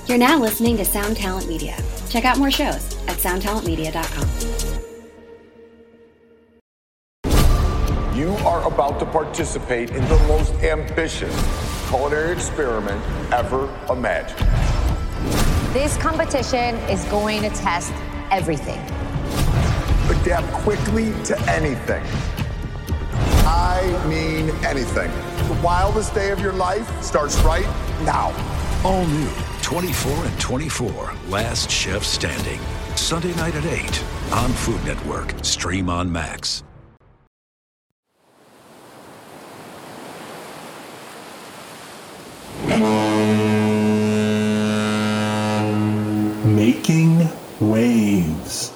You're now listening to Sound Talent Media. Check out more shows at soundtalentmedia.com. You are about to participate in the most ambitious culinary experiment ever imagined. This competition is going to test everything. Adapt quickly to anything. I mean anything. The wildest day of your life starts right now. All new 24 and 24, Last Chef Standing. Sunday night at 8 on Food Network. Stream on Max. Making waves.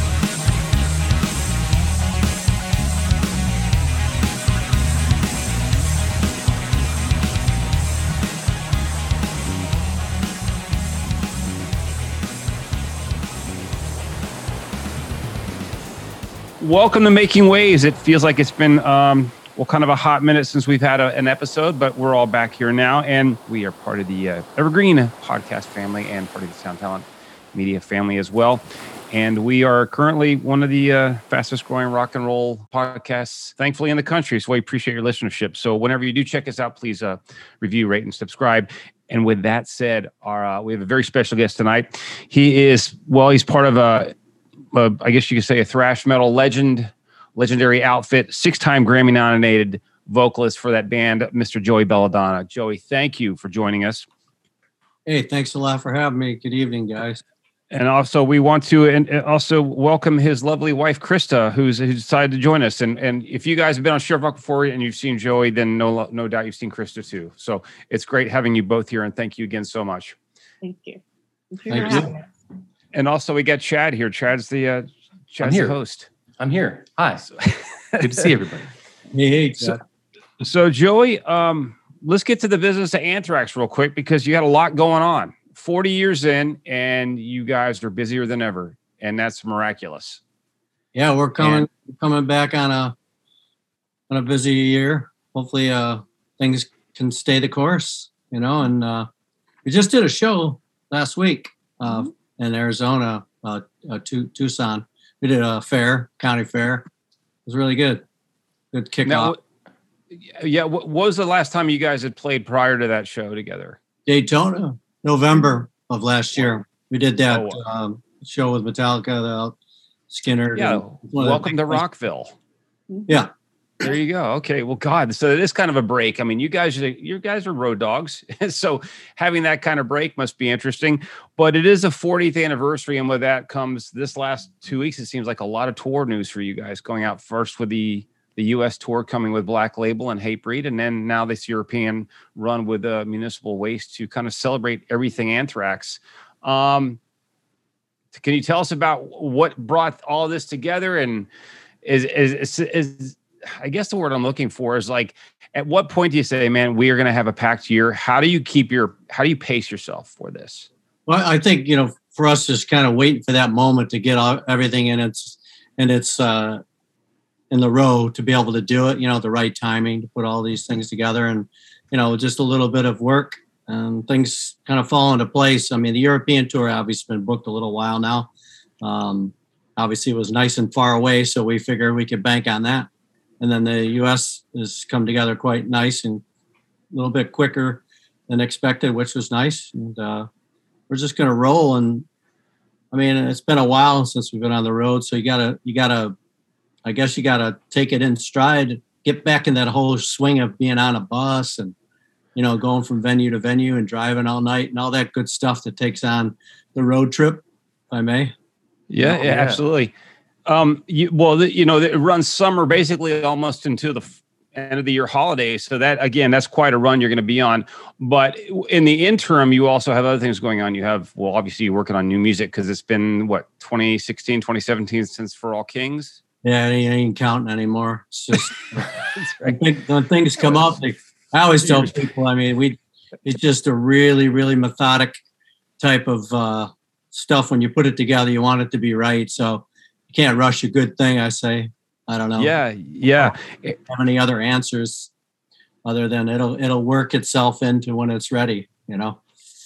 Welcome to Making Waves. It feels like it's been, kind of a hot minute since we've had an episode, but we're all back here now, and we are part of the Evergreen podcast family and part of the Sound Talent Media family as well. And we are currently one of the fastest growing rock and roll podcasts, thankfully, in the country. So we appreciate your listenership. So whenever you do check us out, please review, rate, and subscribe. And with that said, we have a very special guest tonight. He's part of I guess you could say a thrash metal legendary outfit, 6-time Grammy nominated vocalist for that band, Mr. Joey Belladonna. Joey, thank you for joining us. Hey, thanks a lot for having me. Good evening, guys. And also we want to also welcome his lovely wife, Krista, who decided to join us. And if you guys have been on Sheriff Rock before and you've seen Joey, then no doubt you've seen Krista too. So it's great having you both here, and thank you again so much. Thank you. Thank you. And also we got Chad here. Chad's the host. I'm here. Hi. Good to see everybody. Hey, Chad. So Joey, let's get to the business of Anthrax real quick, because you had a lot going on. 40 years in, and you guys are busier than ever, and that's miraculous. Yeah, we're coming back on a busy year. Hopefully, things can stay the course, And we just did a show last week in Arizona, Tucson. We did a county fair. It was really good. Good kickoff. Yeah, what was the last time you guys had played prior to that show together? Daytona, November of last year. We did that show with Metallica, Skinner. Yeah, welcome to Rockville. Yeah. There you go. Okay. Well, God, so it is kind of a break. I mean, you guys are road dogs. So having that kind of break must be interesting. But it is a 40th anniversary. And with that comes this last 2 weeks, it seems like a lot of tour news for you guys, going out first with the U.S. tour coming with Black Label and Hatebreed, and then now this European run with Municipal Waste to kind of celebrate everything Anthrax. Can you tell us about what brought all this together? And is I guess the word I'm looking for is, like, at what point do you say, man, we are going to have a packed year? How do you pace yourself for this? Well, I think, for us, just kind of waiting for that moment to get everything in its in the row to be able to do it, the right timing to put all these things together, and, just a little bit of work and things kind of fall into place. I mean, the European tour obviously been booked a little while now. Obviously it was nice and far away, so we figured we could bank on that. And then the U.S. has come together quite nice and a little bit quicker than expected, which was nice. And we're just going to roll. And I mean, it's been a while since we've been on the road, so you gotta take it in stride, get back in that whole swing of being on a bus and, going from venue to venue and driving all night and all that good stuff that takes on the road trip, if I may. Yeah, absolutely. It runs summer basically almost into the end of the year holidays. So that, again, that's quite a run you're going to be on. But in the interim, you also have other things going on. You have, obviously you're working on new music, because it's been 2016, 2017 since For All Kings. Yeah, I ain't counting anymore. It's just when things come up, I always tell people, I mean, it's just a really, really methodic type of stuff. When you put it together, you want it to be right. So you can't rush a good thing, I say. I don't know. Yeah. I don't have any other answers other than it'll work itself into when it's ready,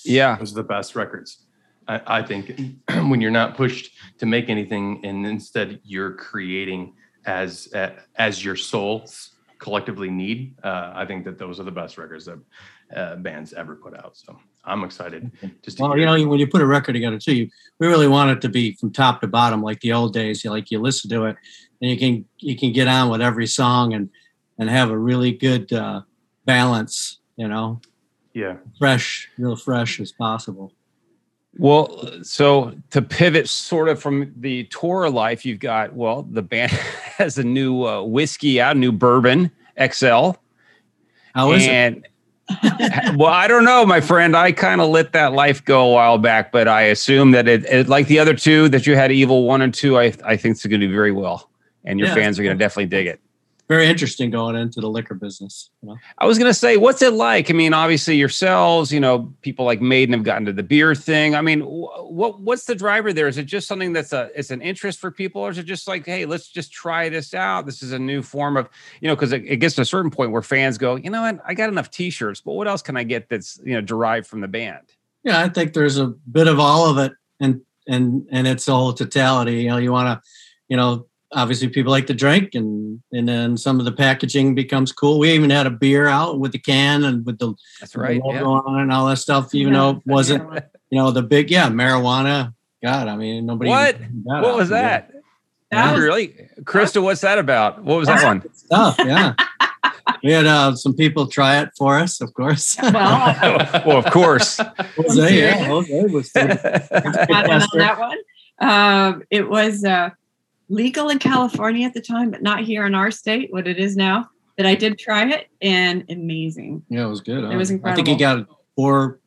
Yeah. Those are the best records. I think when you're not pushed to make anything and instead you're creating as your souls collectively need, I think that those are the best records that bands ever put out. So I'm excited. When you put a record together too, we really want it to be from top to bottom, like the old days. You listen to it and you can get on with every song and have a really good balance, Yeah. real fresh as possible. Well, so to pivot sort of from the tour life, you've got, the band has a new whiskey out, new bourbon XL. How is it? Well, I don't know, my friend. I kind of let that life go a while back, but I assume that it like the other two that you had, Evil 1 and 2, I think it's going to do very well. And your fans are going to definitely dig it. Very interesting going into the liquor business. I was going to say, what's it like? I mean, obviously yourselves, people like Maiden have gotten to the beer thing. I mean, what's the driver there? Is it just something it's an interest for people? Or is it just like, hey, let's just try this out? This is a new form of, because it gets to a certain point where fans go, you know what? I got enough t-shirts, but what else can I get that's, derived from the band? Yeah, I think there's a bit of all of it and its whole totality. You want to, obviously people like to drink and then some of the packaging becomes cool. We even had a beer out with the can and with the logo on and all that stuff, even though it wasn't, the big, marijuana. God, I mean, nobody. What was that? Really? Krista, what's that about? What was that one? Stuff, yeah. We had some people try it for us, of course. Well, of course. Jose was on that one. It was legal in California at the time, but not here in our state, what it is now. But I did try it, and amazing. Yeah, it was good. It was incredible. I think he got four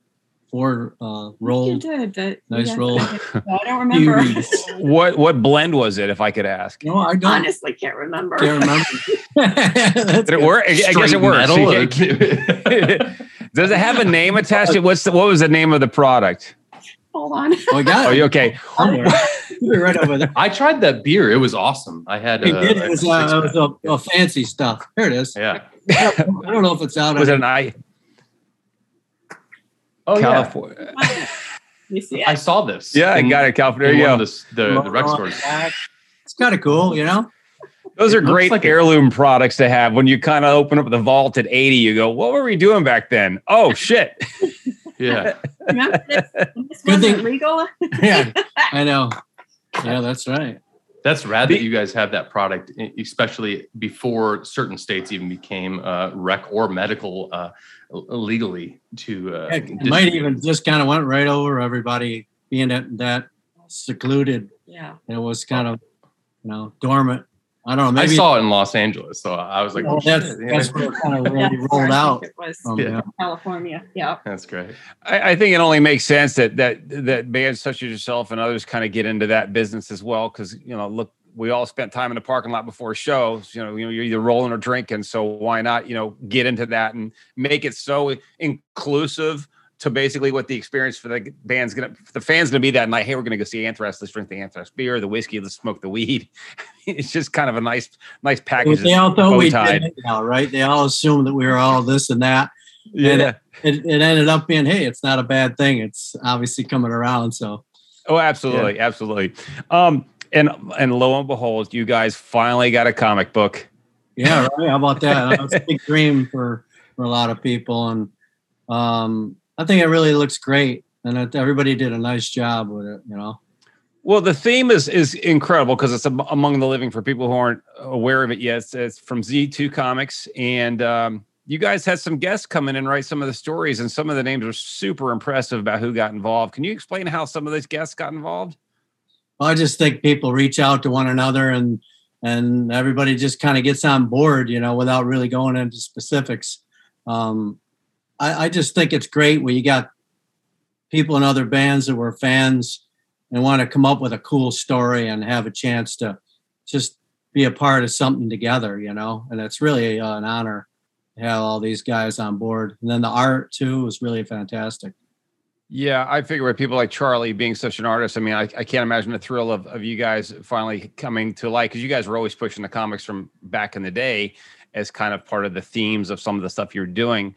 rolled. You did. Nice roll. I don't remember. What blend was it, if I could ask? No, I don't. Honestly, can't remember. Did it work? I guess it works. Does it have a name attached to it? What was the name of the product? Hold on. Oh, I got it. Are you okay? Right over there. I tried that beer. It was awesome. I had it was a fancy stuff. Here it is. Yeah. I don't know if it's out. Was it an I? Oh, California. Yeah. You see it? I saw this. Yeah, I got it. California. There you go. The rec stores. It's kind of cool, Those are great heirloom products to have. When you kind of open up the vault at 80, you go, what were we doing back then? Oh, shit. Yeah. Remember this wasn't legal? Yeah, I know. Yeah, that's right. That's rad that you guys have that product, especially before certain states even became rec or medical legally to. It might even just kind of went right over everybody being that secluded. Yeah. It was kind of, dormant. I don't know. Maybe I saw it in Los Angeles, so I was like, that's where it kind of really rolled out. It was California. Yeah. That's great. I think it only makes sense that bands such as yourself and others kind of get into that business as well. Because, look, we all spent time in the parking lot before shows, you're either rolling or drinking. So why not, get into that and make it so inclusive to basically what the experience for the band's the fans gonna be that night. Hey, we're gonna go see Anthrax. Let's drink the Anthrax beer, the whiskey. Let's smoke the weed. It's just kind of a nice package. They all thought we did now, right? They all assumed that we were all this and that. Yeah. And it ended up being, hey, it's not a bad thing. It's obviously coming around. So. Oh, absolutely, absolutely. And lo and behold, you guys finally got a comic book. Yeah, right. How about that? It's a big dream for a lot of people, and I think it really looks great, and everybody did a nice job with it, Well, the theme is incredible because it's among the living. For people who aren't aware of it yet, it's from Z2 Comics, and you guys had some guests come in and write some of the stories, and some of the names are super impressive about who got involved. Can you explain how some of those guests got involved? Well, I just think people reach out to one another, and everybody just kind of gets on board, without really going into specifics. I just think it's great when you got people in other bands that were fans and want to come up with a cool story and have a chance to just be a part of something together, and it's really an honor to have all these guys on board. And then the art too was really fantastic. Yeah, I figure with people like Charlie being such an artist, I mean, I can't imagine the thrill of you guys finally coming to light, because you guys were always pushing the comics from back in the day as kind of part of the themes of some of the stuff you're doing.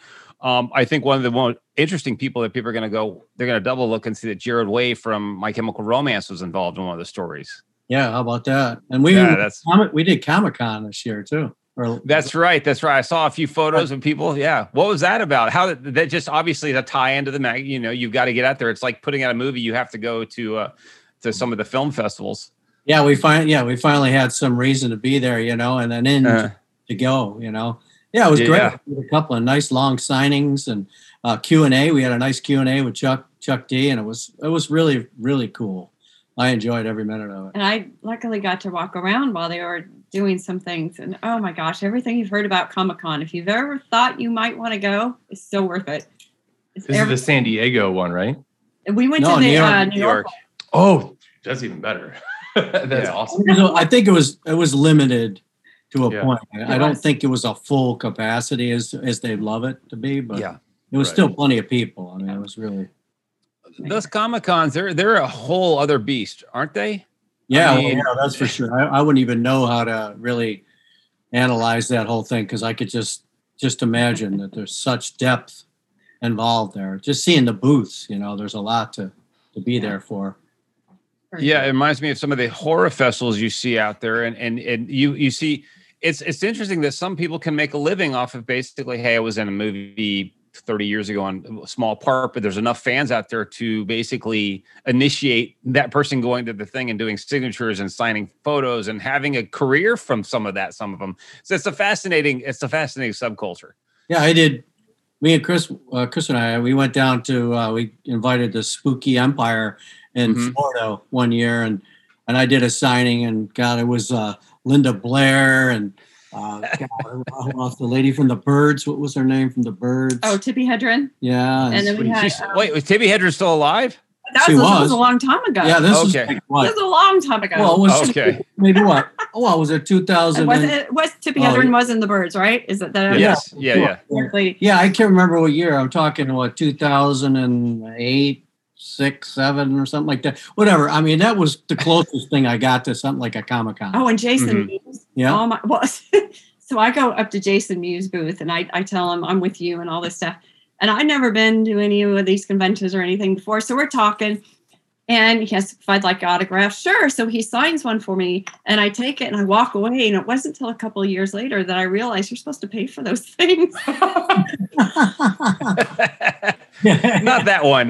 I think one of the more interesting people that people are going to go, they're going to double look and see that Jared Way from My Chemical Romance was involved in one of the stories. Yeah, how about that? And we did Comic-Con this year too. That's right. I saw a few photos of people. Yeah. What was that about? How that just obviously the tie into the mag, you've got to get out there. It's like putting out a movie. You have to go to some of the film festivals. Yeah. We finally had some reason to be there, and then to go, Yeah, it was great. We had a couple of nice long signings and Q&A. We had a nice Q&A with Chuck D, and it was really, really cool. I enjoyed every minute of it. And I luckily got to walk around while they were doing some things. And oh my gosh, everything you've heard about Comic-Con, if you've ever thought you might want to go, it's so worth it. This is the San Diego one, right? We went to New York. Oh, that's even better. That's awesome. I think it was limited to a point. I don't think it was a full capacity as they'd love it to be, but it was still plenty of people. I mean, it was really... Those Comic-Cons, they're a whole other beast, aren't they? Yeah, that's for sure. I wouldn't even know how to really analyze that whole thing because I could just imagine that there's such depth involved there. Just seeing the booths, there's a lot to be there for. Yeah, it reminds me of some of the horror festivals you see out there, and you see it's interesting that some people can make a living off of basically, hey, I was in a movie 30 years ago on a small part, but there's enough fans out there to basically initiate that person going to the thing and doing signatures and signing photos and having a career from some of them. So it's a fascinating subculture. Yeah, I did. Me and Chris and I, we went down to, we invited the Spooky Empire in Florida one year, and I did a signing, and God, it was Linda Blair and the lady from the Birds. What was her name from the Birds? Oh, Tippi Hedren. Yeah. And then we had... Wait, was Tippi Hedren still alive? That was a long time ago. Yeah, this was a long time ago. Well, it was maybe what? Oh, was it 2000? Was Tippi Hedren was in the Birds, right? Is it that? Yes. Yeah. Yeah, I can't remember what year. I'm talking 2008, 6, 7, or something like that. Whatever. I mean, that was the closest thing I got to something like a Comic-Con. Oh, and Jason Mewes. Yeah. Oh my. Well, so I go up to Jason Mewes' booth and I tell him I'm with you and all this stuff. And I've never been to any of these conventions or anything before. So we're talking and he asks if I'd like autographs. Sure. So he signs one for me and I take it and I walk away. And it wasn't until a couple of years later that I realized you're supposed to pay for those things. Not that one.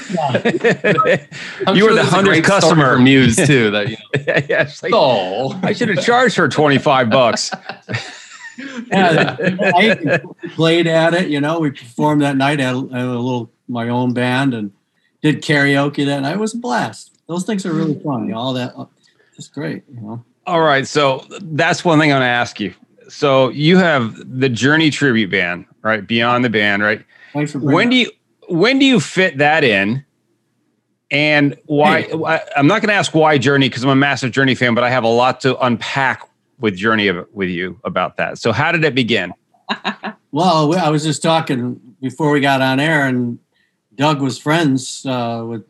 You were the 100th customer Muse too. That yeah, like, I should have charged her $25. Yeah, I played at it. We performed that night at my own band and did karaoke that night. It was a blast. Those things are really fun. All that, just great. All right, so that's one thing I'm going to ask you. So you have the Journey tribute band, right? Beyond the Band, right? When do you fit that in? And why? I'm not going to ask why Journey because I'm a massive Journey fan, but I have a lot to unpack with Journey with you about that. So how did it begin? Well, I was just talking before we got on air, and Doug was friends with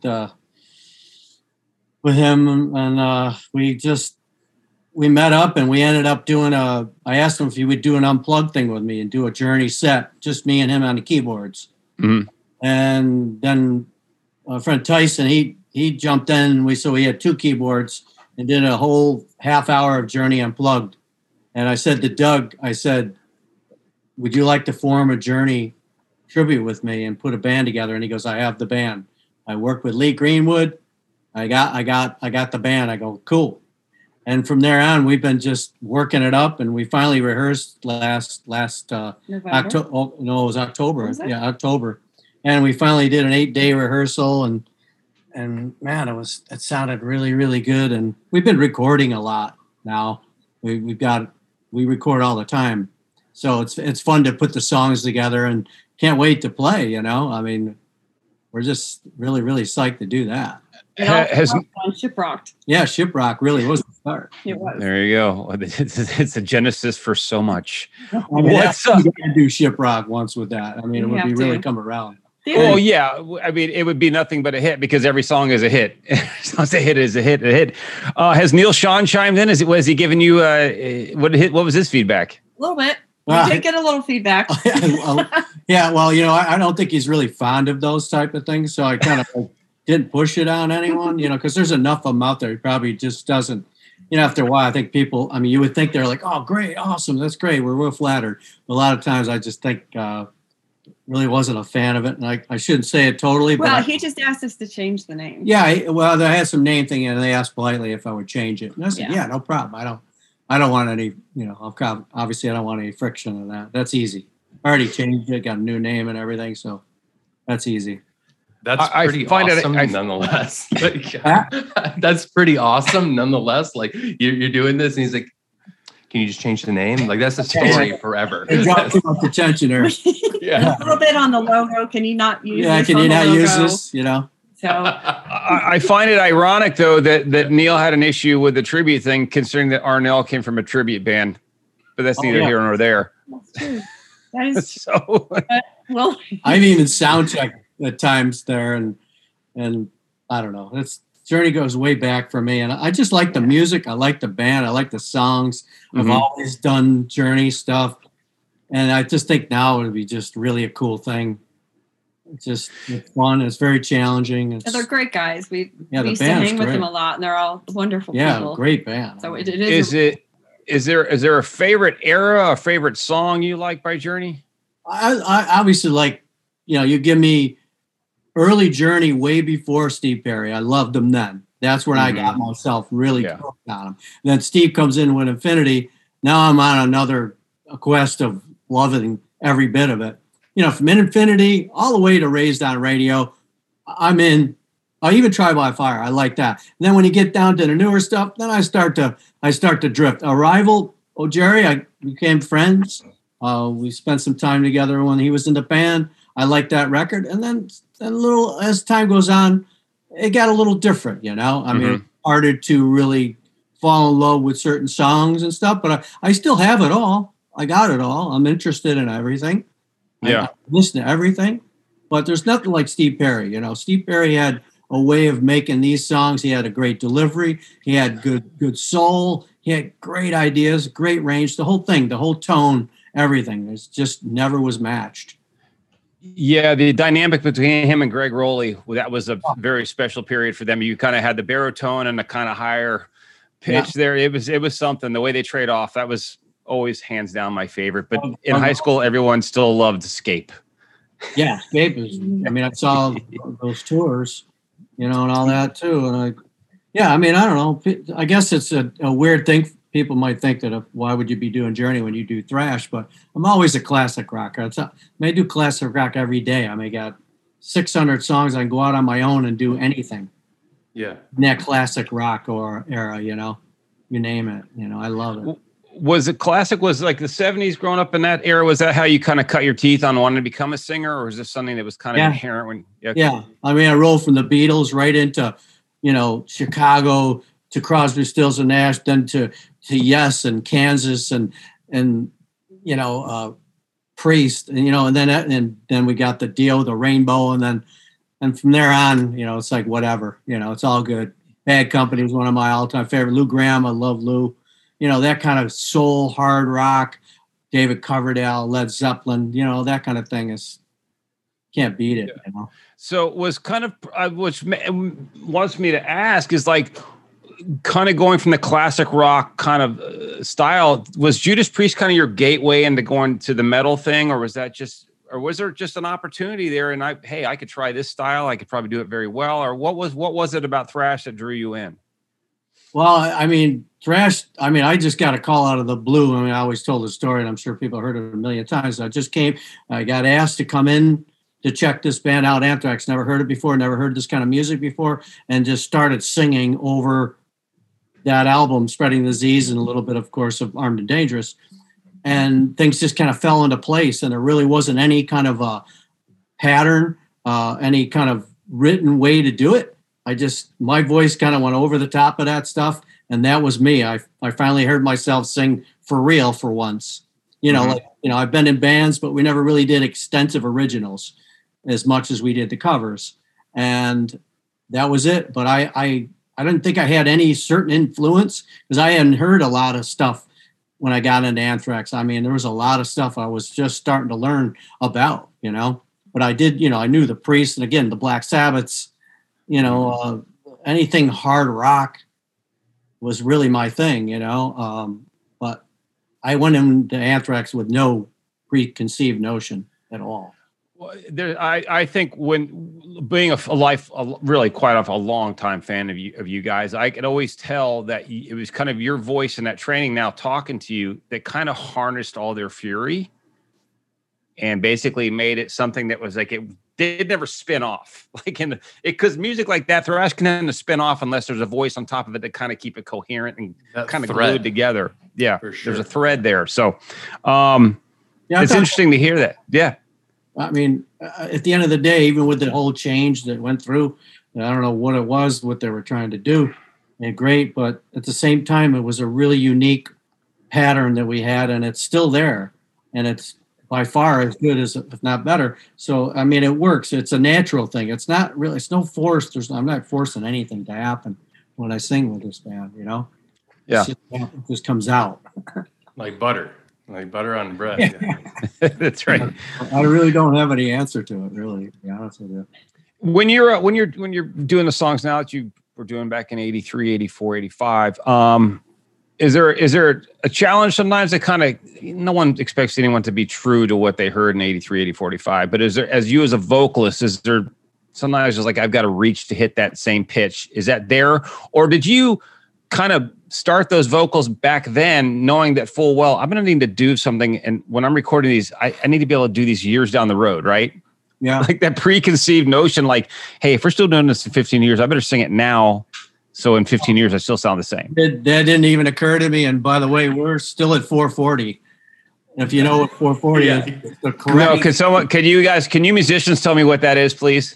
him, and we met up, and we ended up doing I asked him if he would do an unplugged thing with me and do a Journey set, just me and him on the keyboards. Mm-hmm. And then my friend Tyson, he jumped in, and we had 2 keyboards and did a whole half hour of Journey Unplugged. And I said to Doug, would you like to form a Journey tribute with me and put a band together? And he goes, I have the band. I work with Lee Greenwood. I got the band. I go, cool. And from there on, we've been just working it up, and we finally rehearsed last October. Oh, no, it was October. Yeah, October. And we finally did an 8-day rehearsal, and man, it sounded really, really good. And we've been recording a lot now. We record all the time, so it's fun to put the songs together, and can't wait to play. I mean, we're just really, really psyched to do that. Shiprocked. Yeah, Shiprock really was the start. It was. There you go. It's a genesis for so much. What's up? You gotta do Shiprock once with that. I mean, it would be really come around. Oh yeah, I mean, it would be nothing but a hit because every song is a hit. It's a hit is a hit. Has Neil Sean chimed in? Was he giving you what was his feedback? A little bit. We did get a little feedback. Yeah, well, I don't think he's really fond of those type of things, so I kind of didn't push it on anyone, because there's enough of them out there. He probably just doesn't, after a while, I think people, you would think they're like, oh, great, awesome, that's great, we're real flattered. A lot of times I just think really wasn't a fan of it, and I shouldn't say it totally. Well, he just asked us to change the name. Yeah, I had some name thing, and they asked politely if I would change it. And I said, yeah, no problem. I don't want any, obviously I don't want any friction in that. That's easy. I already changed it, got a new name and everything, so that's easy. That's pretty awesome, nonetheless. That's pretty awesome, nonetheless. Like you're doing this, and he's like, "Can you just change the name?" Like that's a story forever. It dropped too much attention there. Yeah, a little bit on the logo. Can you not use? Yeah, can you not use this? So I find it ironic though that Neil had an issue with the tribute thing, considering that Arnell came from a tribute band, but that's neither here nor there. That's true. That is so. Well, I've even sound checked at times there, and I don't know. Journey goes way back for me, and I just like the music. I like the band. I like the songs. I've always done Journey stuff, and I just think now it would be just really a cool thing. It's fun. It's very challenging. They're great guys. We the used to hang with them a lot, and they're all wonderful people. Yeah, great band. So Is there a favorite era, a favorite song you like by Journey? I obviously like, you give me early Journey way before Steve Perry. I loved them then. That's when I got myself really hooked on them. And then Steve comes in with Infinity. Now I'm on another quest of loving every bit of it. From Infinity all the way to Raised on Radio, I'm in. I even Trial by Fire. I like that. And then when you get down to the newer stuff, then I start to drift. Arrival, Jerry, I became friends. We spent some time together when he was in the band. I liked that record. And then a little, as time goes on, it got a little different, I mean, it's harder to really fall in love with certain songs and stuff, but I still have it all. I got it all. I'm interested in everything. Yeah. I listen to everything, but there's nothing like Steve Perry. Steve Perry had a way of making these songs. He had a great delivery. He had good soul. He had great ideas, great range, the whole thing, the whole tone, everything. It just never was matched. Yeah, the dynamic between him and Greg Rowley, that was a very special period for them. You kind of had the baritone and the kind of higher pitch there. It was something. The way they trade off, that was always hands down my favorite. But in high school, everyone still loved Escape. Yeah, Escape is. I saw those tours, and all that too. And I don't know. I guess it's a weird thing. People might think that why would you be doing Journey when you do thrash? But I'm always a classic rocker. I may do classic rock every day. I may got 600 songs. I can go out on my own and do anything. Yeah. In that classic rock or era, you name it. I love it. Was it classic? Was like the 70s growing up in that era? Was that how you kind of cut your teeth on wanting to become a singer? Or was this something that was kind of inherent when? Yeah. I rolled from the Beatles right into, Chicago to Crosby, Stills and Nash, then to Yes and Kansas and Priest, and then we got the deal, the Rainbow, and from there on, it's like whatever, it's all good. Bad Company was one of my all-time favorite. Lou Gramm, I love Lou. That kind of soul, hard rock, David Coverdale, Led Zeppelin, that kind of thing can't beat it. So it was kind of, which wants me to ask is like, kind of going from the classic rock kind of style, was Judas Priest kind of your gateway into going to the metal thing, or was there just an opportunity there and I could try this style, I could probably do it very well, or what was it about thrash that drew you in? Well, thrash, I just got a call out of the blue. I always told the story, and I'm sure people heard it a million times. I got asked to come in to check this band out, Anthrax. Never heard it before, never heard this kind of music before, and just started singing over that album, Spreading the Disease, and a little bit, of course, of Armed and Dangerous. And things just kind of fell into place, and there really wasn't any kind of a pattern, any kind of written way to do it. My voice kind of went over the top of that stuff, and that was me. I finally heard myself sing for real for once. I've been in bands, but we never really did extensive originals as much as we did the covers. And that was it. But I didn't think I had any certain influence because I hadn't heard a lot of stuff when I got into Anthrax. There was a lot of stuff I was just starting to learn about, you know. But I did, you know, I knew the Priest and again the Black Sabbaths, you know, anything hard rock was really my thing, you know. But I went into Anthrax with no preconceived notion at all. I think when being really quite a long time fan of you guys, I could always tell that it was kind of your voice in that training now talking to you that kind of harnessed all their fury and basically made it something that was like, it did never spin off. Like because music like that, thrash can tend to spin off unless there's a voice on top of it to kind of keep it coherent and kind of glued together. Yeah, for sure. There's a thread there. So it's interesting to hear that. Yeah. I mean, at the end of the day, even with the whole change that went through, I don't know what it was, what they were trying to do, and great, but at the same time, it was a really unique pattern that we had, and it's still there, and it's by far as good as, if not better. So, I mean, it works. It's a natural thing. It's not really, it's no force. I'm not forcing anything to happen when I sing with this band, you know? Yeah. It just comes out. Like butter. Like butter on bread. Yeah. That's right. I really don't have any answer to it, really, to be honest with you. When you're doing the songs now that you were doing back in 83, 84, 85, is there a challenge sometimes that kind of, no one expects anyone to be true to what they heard in 83, 84, 85, but is there, as you as a vocalist, is there sometimes just like, I've got to reach to hit that same pitch? Is that there? Or did you kind of start those vocals back then knowing that full well, I'm going to need to do something. And when I'm recording these, I need to be able to do these years down the road, right? Yeah. Like that preconceived notion, like, hey, if we're still doing this in 15 years, I better sing it now. So in 15 years, I still sound the same. That didn't even occur to me. And by the way, we're still at 440. If you know what 440 is, the correct. No, can you musicians tell me what that is, please?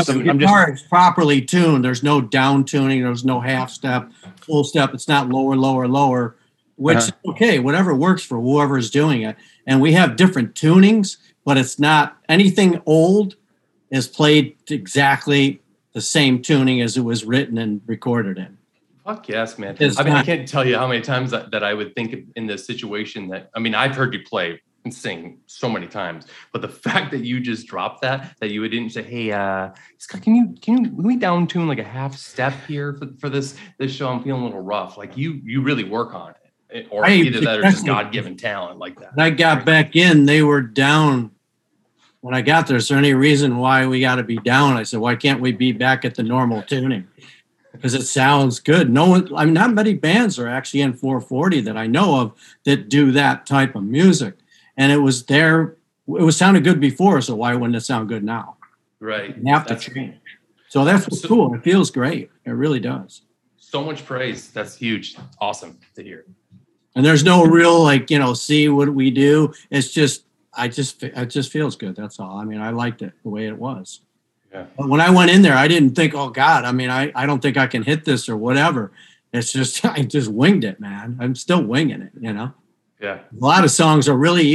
It's properly tuned. There's no down tuning. There's no half step, full step. It's not lower, lower, lower, which is okay, whatever works for whoever's doing it. And we have different tunings, but it's not anything old is played exactly the same tuning as it was written and recorded in. Fuck yes, man. I can't tell you how many times that I would think in this situation that, I've heard you play and sing so many times, but the fact that you just dropped that you didn't say, hey, Scott, can we down tune like a half step here for this show? I'm feeling a little rough. Like you really work on it, or either that or just God-given talent like that. When I got back in, they were down. When I got there, is there any reason why we got to be down? I said, why can't we be back at the normal tuning? Because it sounds good. Not many bands are actually in 440 that I know of that do that type of music. And it was sounded good before, so why wouldn't it sound good now? Right. You have to change. So that's cool. It feels great. It really does. So much praise. That's huge. Awesome to hear. And there's no real see what we do. It's just it just feels good. That's all. I liked it the way it was. Yeah. But when I went in there, I didn't think, oh God, I don't think I can hit this or whatever. It's just, I just winged it, man. I'm still winging it, you know? Yeah. A lot of songs are really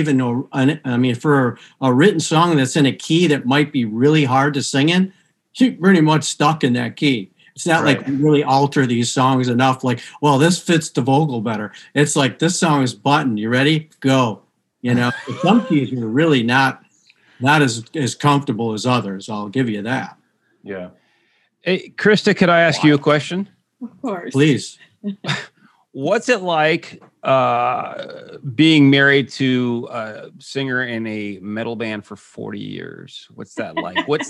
for a written song that's in a key that might be really hard to sing in, you're pretty much stuck in that key. It's not like we really alter these songs enough. Like, well, this fits the vocal better. It's like, this song is button. You ready? Go. You know, some keys are really not as comfortable as others. I'll give you that. Yeah. Hey, Krista, could I ask you a question? Of course. Please. What's it like being married to a singer in a metal band for 40 years? What's that like? What's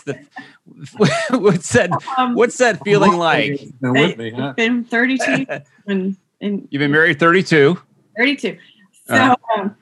that feeling like? It's been 32 and you've been married 32. 32. So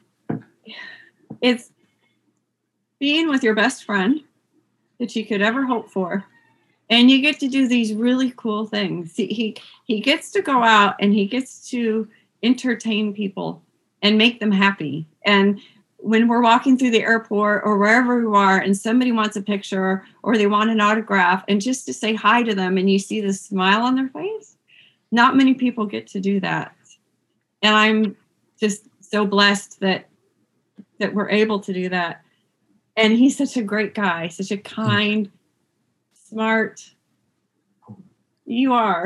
it's being with your best friend that you could ever hope for. And you get to do these really cool things. He gets to go out and he gets to entertain people and make them happy. And when we're walking through the airport or wherever we are and somebody wants a picture or they want an autograph, and just to say hi to them and you see the smile on their face, not many people get to do that. And I'm just so blessed that we're able to do that. And he's such a great guy, such a kind, smart. You are.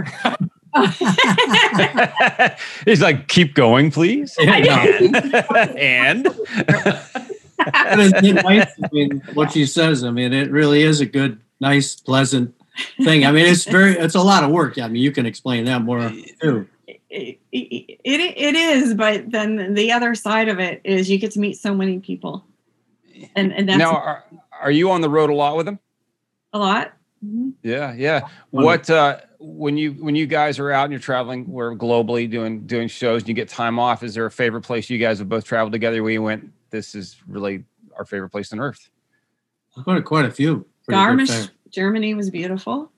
He's like, keep going, please. And I mean, what she says, I mean, it really is a good, nice, pleasant thing. I mean, it's a lot of work. I mean, you can explain that more too. It is, but then the other side of it is you get to meet so many people, and that's now. Are you on the road a lot with them? A lot. Mm-hmm. Yeah. What when you guys are out and you're traveling, we're globally doing shows, and you get time off, is there a favorite place you guys have both traveled together where you went, this is really our favorite place on earth? I've gone to quite a few. Garmisch, Germany was beautiful.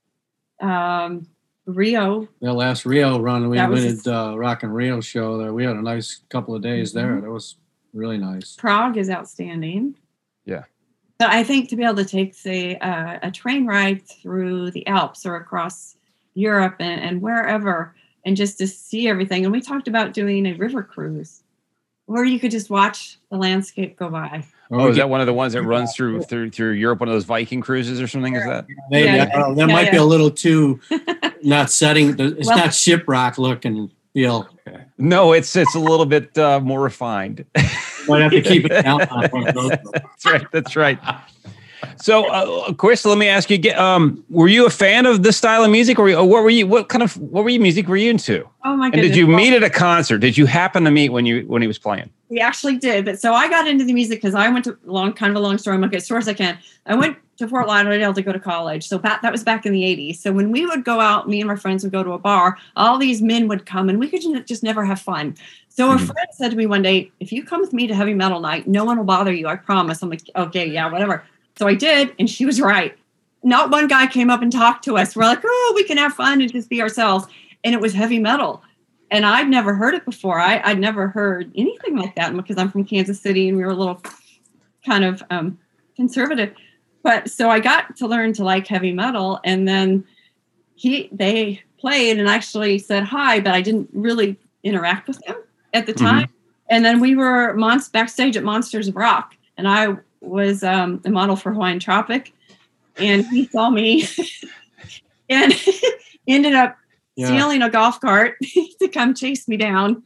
Rio. The last Rio run, we went to Rock and Rio show there. We had a nice couple of days there. That was really nice. Prague is outstanding. Yeah. But I think to be able to take, say, a train ride through the Alps or across Europe and wherever, and just to see everything. And we talked about doing a river cruise where you could just watch the landscape go by. Oh, is that one of the ones that runs through Europe, one of those Viking cruises or something? Is that? Maybe. That might be a little too not setting. It's not shiprock look and feel. No, it's a little bit more refined. Might have to keep it down. That's right. So, Chris, let me ask you: were you a fan of this style of music, or what were you? What music were you into? Oh my goodness! And did you meet at a concert? Did you happen to meet when he was playing? We actually did. But so I got into the music because I went to kind of a long story. I'm going to get as short as I can. I went to Fort Lauderdale to go to college. So that was back in the 80s. So when we would go out, me and my friends would go to a bar, all these men would come and we could just never have fun. So a friend said to me one day, if you come with me to heavy metal night, no one will bother you. I promise. I'm like, okay, yeah, whatever. So I did. And she was right. Not one guy came up and talked to us. We're like, oh, we can have fun and just be ourselves. And it was heavy metal. And I'd never heard it before. I'd never heard anything like that because I'm from Kansas City and we were a little kind of conservative. But so I got to learn to like heavy metal. And then they played and actually said hi, but I didn't really interact with them at the time. And then we were backstage at Monsters of Rock. And I was the model for Hawaiian Tropic. And he saw me and ended up stealing a golf cart to come chase me down.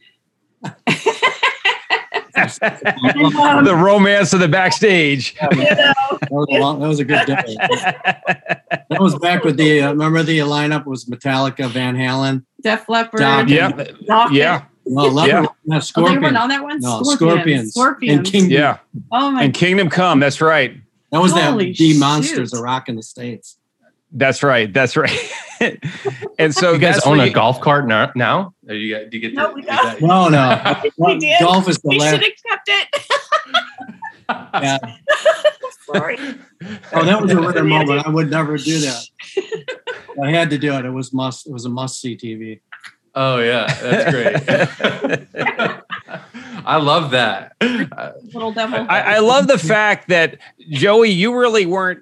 The romance of the backstage. That was a good day. That was back with the remember the lineup was Metallica, Van Halen, Def Leppard. Yeah. No, Leopard, not Scorpions. They weren't on that one? No, Scorpions. And Kingdom. Yeah. Oh my. And Kingdom Come. That's right. That was Holy the Monsters of Rock in the States. That's right. And so you guys own a golf cart now? Do you get No, we don't. No. We did. Golf is the We last. should accept it. Yeah. Sorry. Oh, that was a rare moment. I would never do that. I had to do it. It was a must-see TV. Oh yeah, that's great. I love that. Little devil. I love the fact that Joey, you really weren't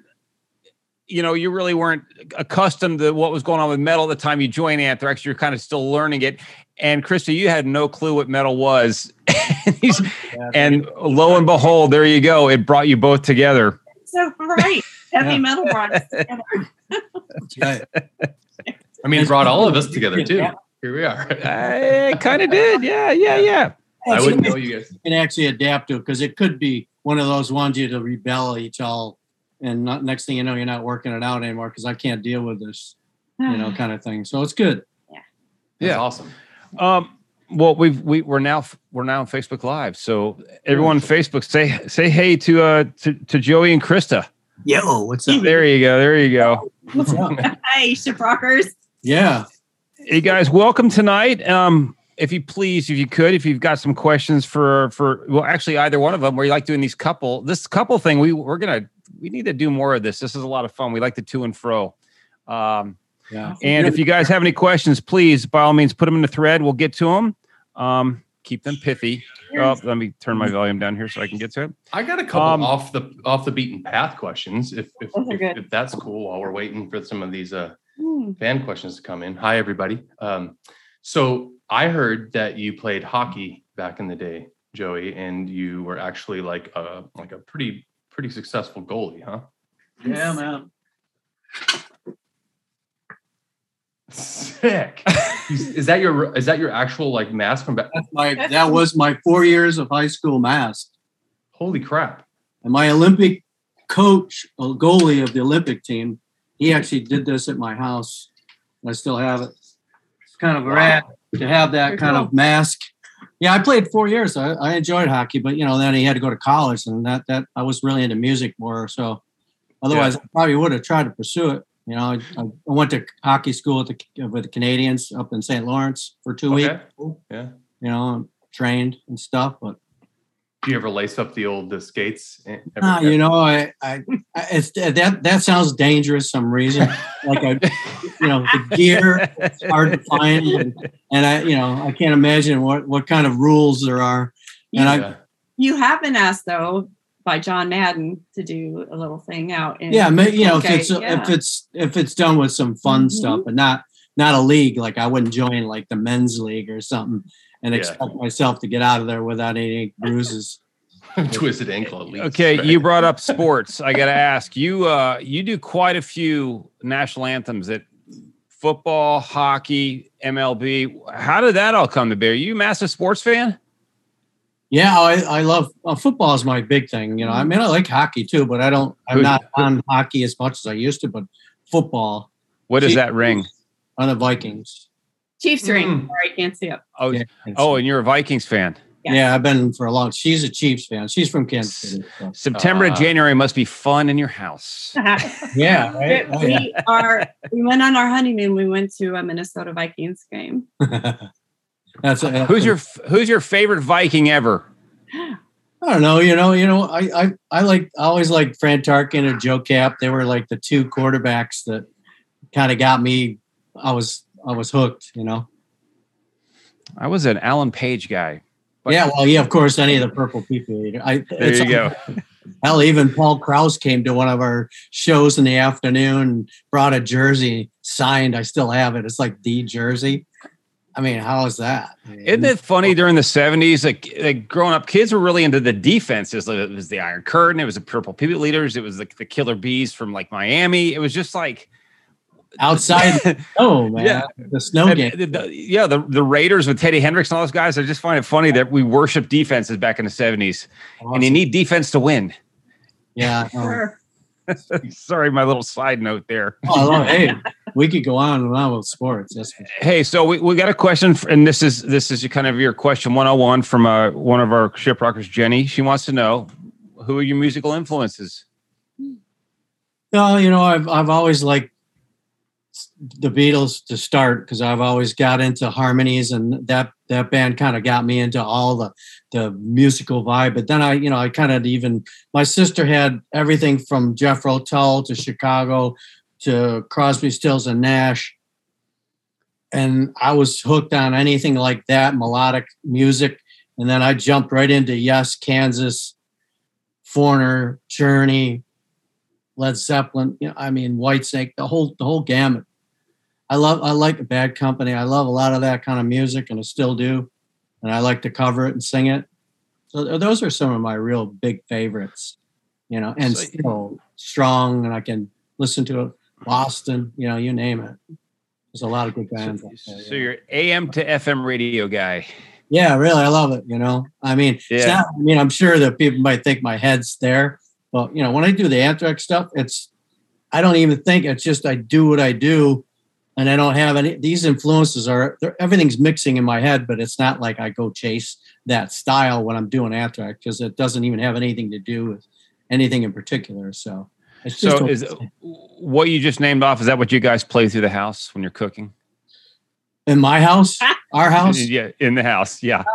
accustomed to what was going on with metal at the time you joined Anthrax. You're kind of still learning it. And Krista, you had no clue what metal was. And lo and behold, there you go. It brought you both together. So right. Heavy metal brought us together. That's right. I mean, it brought all of us together too. Here we are. I kind of did. Yeah. I wouldn't know you guys. You can actually adapt to it because it could be one of those ones you to rebel each all. And next thing you know, you're not working it out anymore because I can't deal with this, kind of thing. So it's good. Yeah, awesome. Well, we're now on Facebook Live, so everyone on Facebook say hey to Joey and Krista. Yo, what's up? There you go. What's up? Hey, ship rockers. Yeah. Hey guys, welcome tonight. If you've got some questions for actually either one of them, where you like doing this couple thing, we need to do more of this. This is a lot of fun. We like the to and fro. And if you guys have any questions, please, by all means, put them in the thread. We'll get to them. Keep them pithy. Oh, let me turn my volume down here so I can get to it. I got a couple off the beaten path questions. If that's cool, while we're waiting for some of these fan questions to come in. Hi, everybody. So I heard that you played hockey back in the day, Joey, and you were actually like a pretty successful goalie, huh? Yeah, man. Sick. Is that your actual mask from back? That was my 4 years of high school mask. Holy crap. And my Olympic coach, a goalie of the Olympic team, he actually did this at my house. I still have it. It's kind of rad to have that kind of mask. Yeah, I played 4 years. I enjoyed hockey, but then he had to go to college, and that I was really into music more. So otherwise, I probably would have tried to pursue it. I went to hockey school with the Canadians up in St. Lawrence for 2 weeks. Yeah. Trained and stuff. But do you ever lace up the skates? It's that sounds dangerous. Some reason like the gear it's hard to find, and I can't imagine what kind of rules there are. You have been asked though by John Madden to do a little thing out. If it's done with some fun stuff, but not a league. Like I wouldn't join like the men's league or something and expect myself to get out of there without any bruises. Twisted ankle at least. Okay, right? You brought up sports. I got to ask you. You do quite a few national anthems at football, hockey, MLB. How did that all come to bear? Are you a massive sports fan? Yeah, I love football is my big thing. I like hockey too, but I'm not on hockey as much as I used to. But football. What does that ring? On the Vikings. Chiefs ring. Sorry, I can't see it. And you're a Vikings fan. Yeah, I've been for a long. She's a Chiefs fan. She's from Kansas City. So. September to January must be fun in your house. Yeah, right. We went on our honeymoon. We went to a Minnesota Vikings game. Who's your favorite Viking ever? I don't know. I always liked Fran Tarkin or Joe Cap. They were like the two quarterbacks that kind of got me. I was hooked. I was an Alan Page guy. Of course, any of the purple people. There you go. Hell, even Paul Krause came to one of our shows in the afternoon and brought a jersey signed. I still have it. It's like the jersey. I mean, how is that? Isn't it funny during the 70s, like growing up, kids were really into the defenses. It was the Iron Curtain. It was the Purple People Eaters. It was like the Killer Bees from like Miami. It was just like outside. Oh man, the snow game. The Raiders with Teddy Hendricks and all those guys. I just find it funny that we worship defenses back in the 70s, and you need defense to win. Yeah. Sure. Sorry, my little side note there. Hey, we could go on and on with sports. Hey, so we got a question, and this is kind of your question 101 from one of our shiprockers, Jenny. She wants to know, who are your musical influences? I've always liked the Beatles to start because I've always got into harmonies, and that band kind of got me into all the musical vibe. But then I kind of my sister had everything from Jethro Tull to Chicago to Crosby, Stills and Nash. And I was hooked on anything like that, melodic music. And then I jumped right into Yes, Kansas, Foreigner, Journey, Led Zeppelin, Whitesnake, the whole gamut. I like Bad Company. I love a lot of that kind of music, and I still do. And I like to cover it and sing it. So those are some of my real big favorites, and still strong, and I can listen to it. Boston, you name it. There's a lot of good bands out there. So you're AM to FM radio guy. Yeah, really. I love it. It's not, I'm sure that people might think my head's there, but when I do the Anthrax stuff, I don't even think it's just, I do what I do. And I don't have any, these influences everything's mixing in my head, but it's not like I go chase that style when I'm doing Anthrax, because it doesn't even have anything to do with anything in particular. So it's just. Is what you just named off, is that what you guys play through the house when you're cooking? In my house? Our house? Yeah, in the house. Yeah.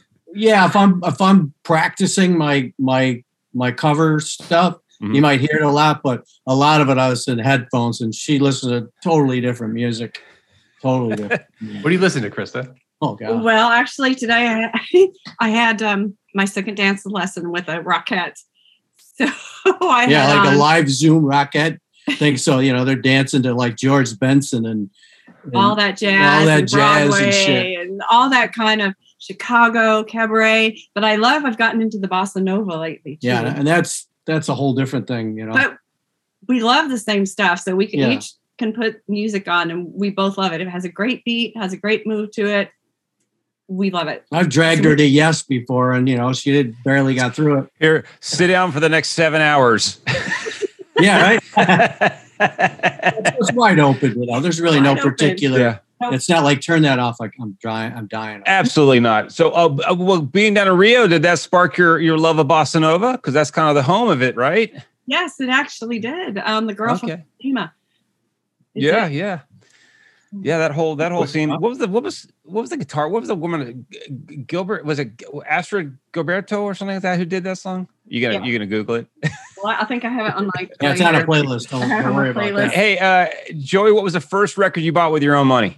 If I'm practicing my cover stuff, you might hear it a lot, but a lot of it I was in headphones, and she listens to totally different music. Totally different. What do you listen to, Krista? Oh God. Well, actually today I had my second dance lesson with a Rockette. So like a live Zoom Rockette thing. So, they're dancing to like George Benson and all that jazz, and Broadway and shit, and all that kind of Chicago cabaret. But I've gotten into the bossa nova lately too. Yeah, and that's a whole different thing, But we love the same stuff, so we can each can put music on, and we both love it. It has a great beat, has a great move to it. we love it. I've dragged her to Yes before, and she barely got through it. Here, sit down for the next 7 hours. Yeah, right. It's wide open. There's really no particular. Yeah. It's not like turn that off. Like I'm dying. Absolutely not. So, well, being down in Rio, did that spark your love of bossa nova? Because that's kind of the home of it, right? Yes, it actually did. The girl from Fatima. Yeah. That whole scene. What was the guitar? What was the woman? Gilbert, was it Astrid Gilberto or something like that who did that song? You gonna Google it? Well, I think I have it on my. Yeah, it's on a playlist. Don't worry about that. Hey, Joey, what was the first record you bought with your own money?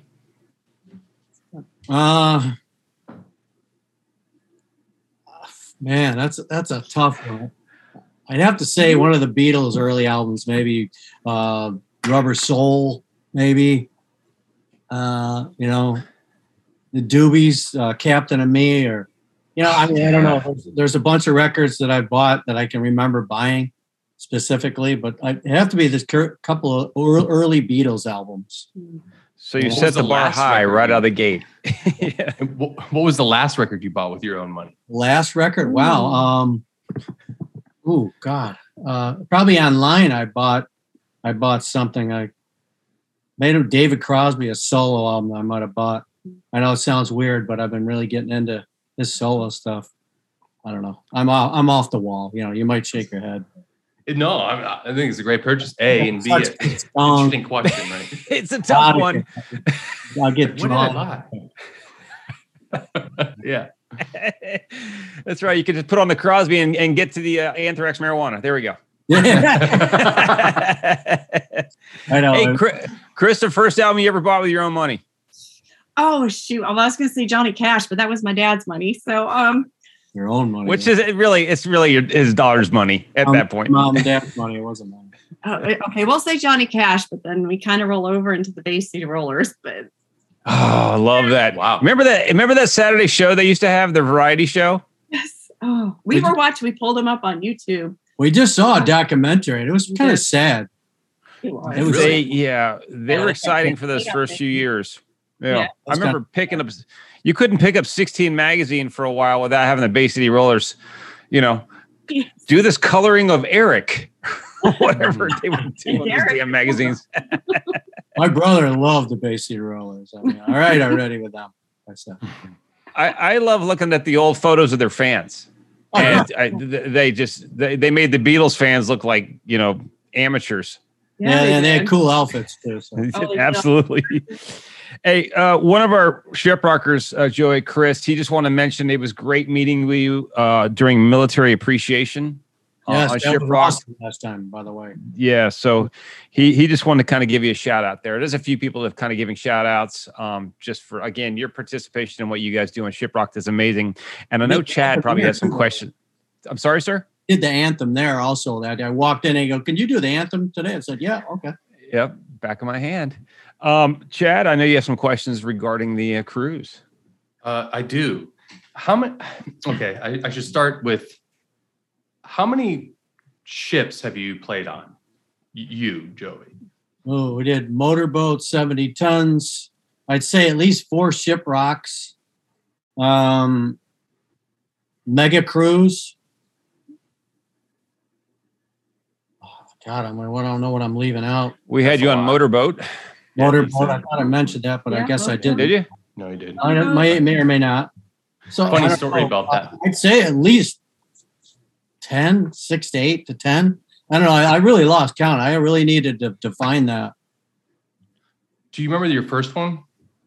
Man, that's a tough one. I'd have to say one of the Beatles' early albums, maybe Rubber Soul, maybe. The Doobies, Captain and Me, or I don't know. There's a bunch of records that I bought that I can remember buying specifically, but it have to be this couple of early Beatles albums. So you set the bar high right out of the gate. Yeah. What was the last record you bought with your own money? Last record? Wow. Oh God. Probably online. I bought something. I made a David Crosby a solo album. I might have bought. I know it sounds weird, but I've been really getting into his solo stuff. I don't know. I'm off the wall. You might shake your head. No, I think it's a great purchase. A and B. Interesting question, right? It's a tough one. I'll get drawn. Yeah. That's right. You can just put on the Crosby and get to the Anthrax Marijuana. There we go. I know. Hey, Chris, the first album you ever bought with your own money? Oh shoot! I was going to say Johnny Cash, but that was my dad's money. So your own money, which is really his daughter's money at that point. Mom and dad's money. It wasn't mine. Okay, we'll say Johnny Cash, but then we kind of roll over into the Bay City Rollers. But I love that. Wow! Remember that Saturday show they used to have, the variety show? Yes. Oh, we pulled them up on YouTube. We just saw a documentary, and it was kind of sad. It was. They were exciting for those first few years. Yeah. I remember picking up. You couldn't pick up 16 magazine for a while without having the Bay City Rollers, do this coloring of Eric, whatever they would do on these damn magazines. My brother loved the Bay City Rollers. All right, I'm ready with them. I love looking at the old photos of their fans. And they made the Beatles fans look like, amateurs. Yeah, they had cool outfits too. So. Absolutely. Hey, one of our shiprockers, Joey, Chris, he just wanted to mention it was great meeting with you during Military Appreciation. Yes, on that was awesome last time, by the way. Yeah, so he just wanted to kind of give you a shout out there. There's a few people that have kind of giving shout outs just for, again, your participation in what you guys do on Shiprocked is amazing. And I know Chad probably has some questions. I'm sorry, sir? Did the anthem there also that I walked in and go, can you do the anthem today? I said, yeah, okay. Yep, back of my hand. Chad, I know you have some questions regarding the cruise. I do. How many? Okay, I should start with how many ships have you played on? You, Joey. Oh, we did motorboat, 70 tons. I'd say at least 4 shiprocks. Mega cruise. Oh God, I don't know what I'm leaving out. We had you on motorboat. Motorboat. I thought I mentioned that, but I guess I didn't. Did you? No, you didn't. I may or may not. So Funny story about that. I'd say at least 10, 6 to 8 to 10. I don't know. I really lost count. I really needed to define that. Do you remember your first one?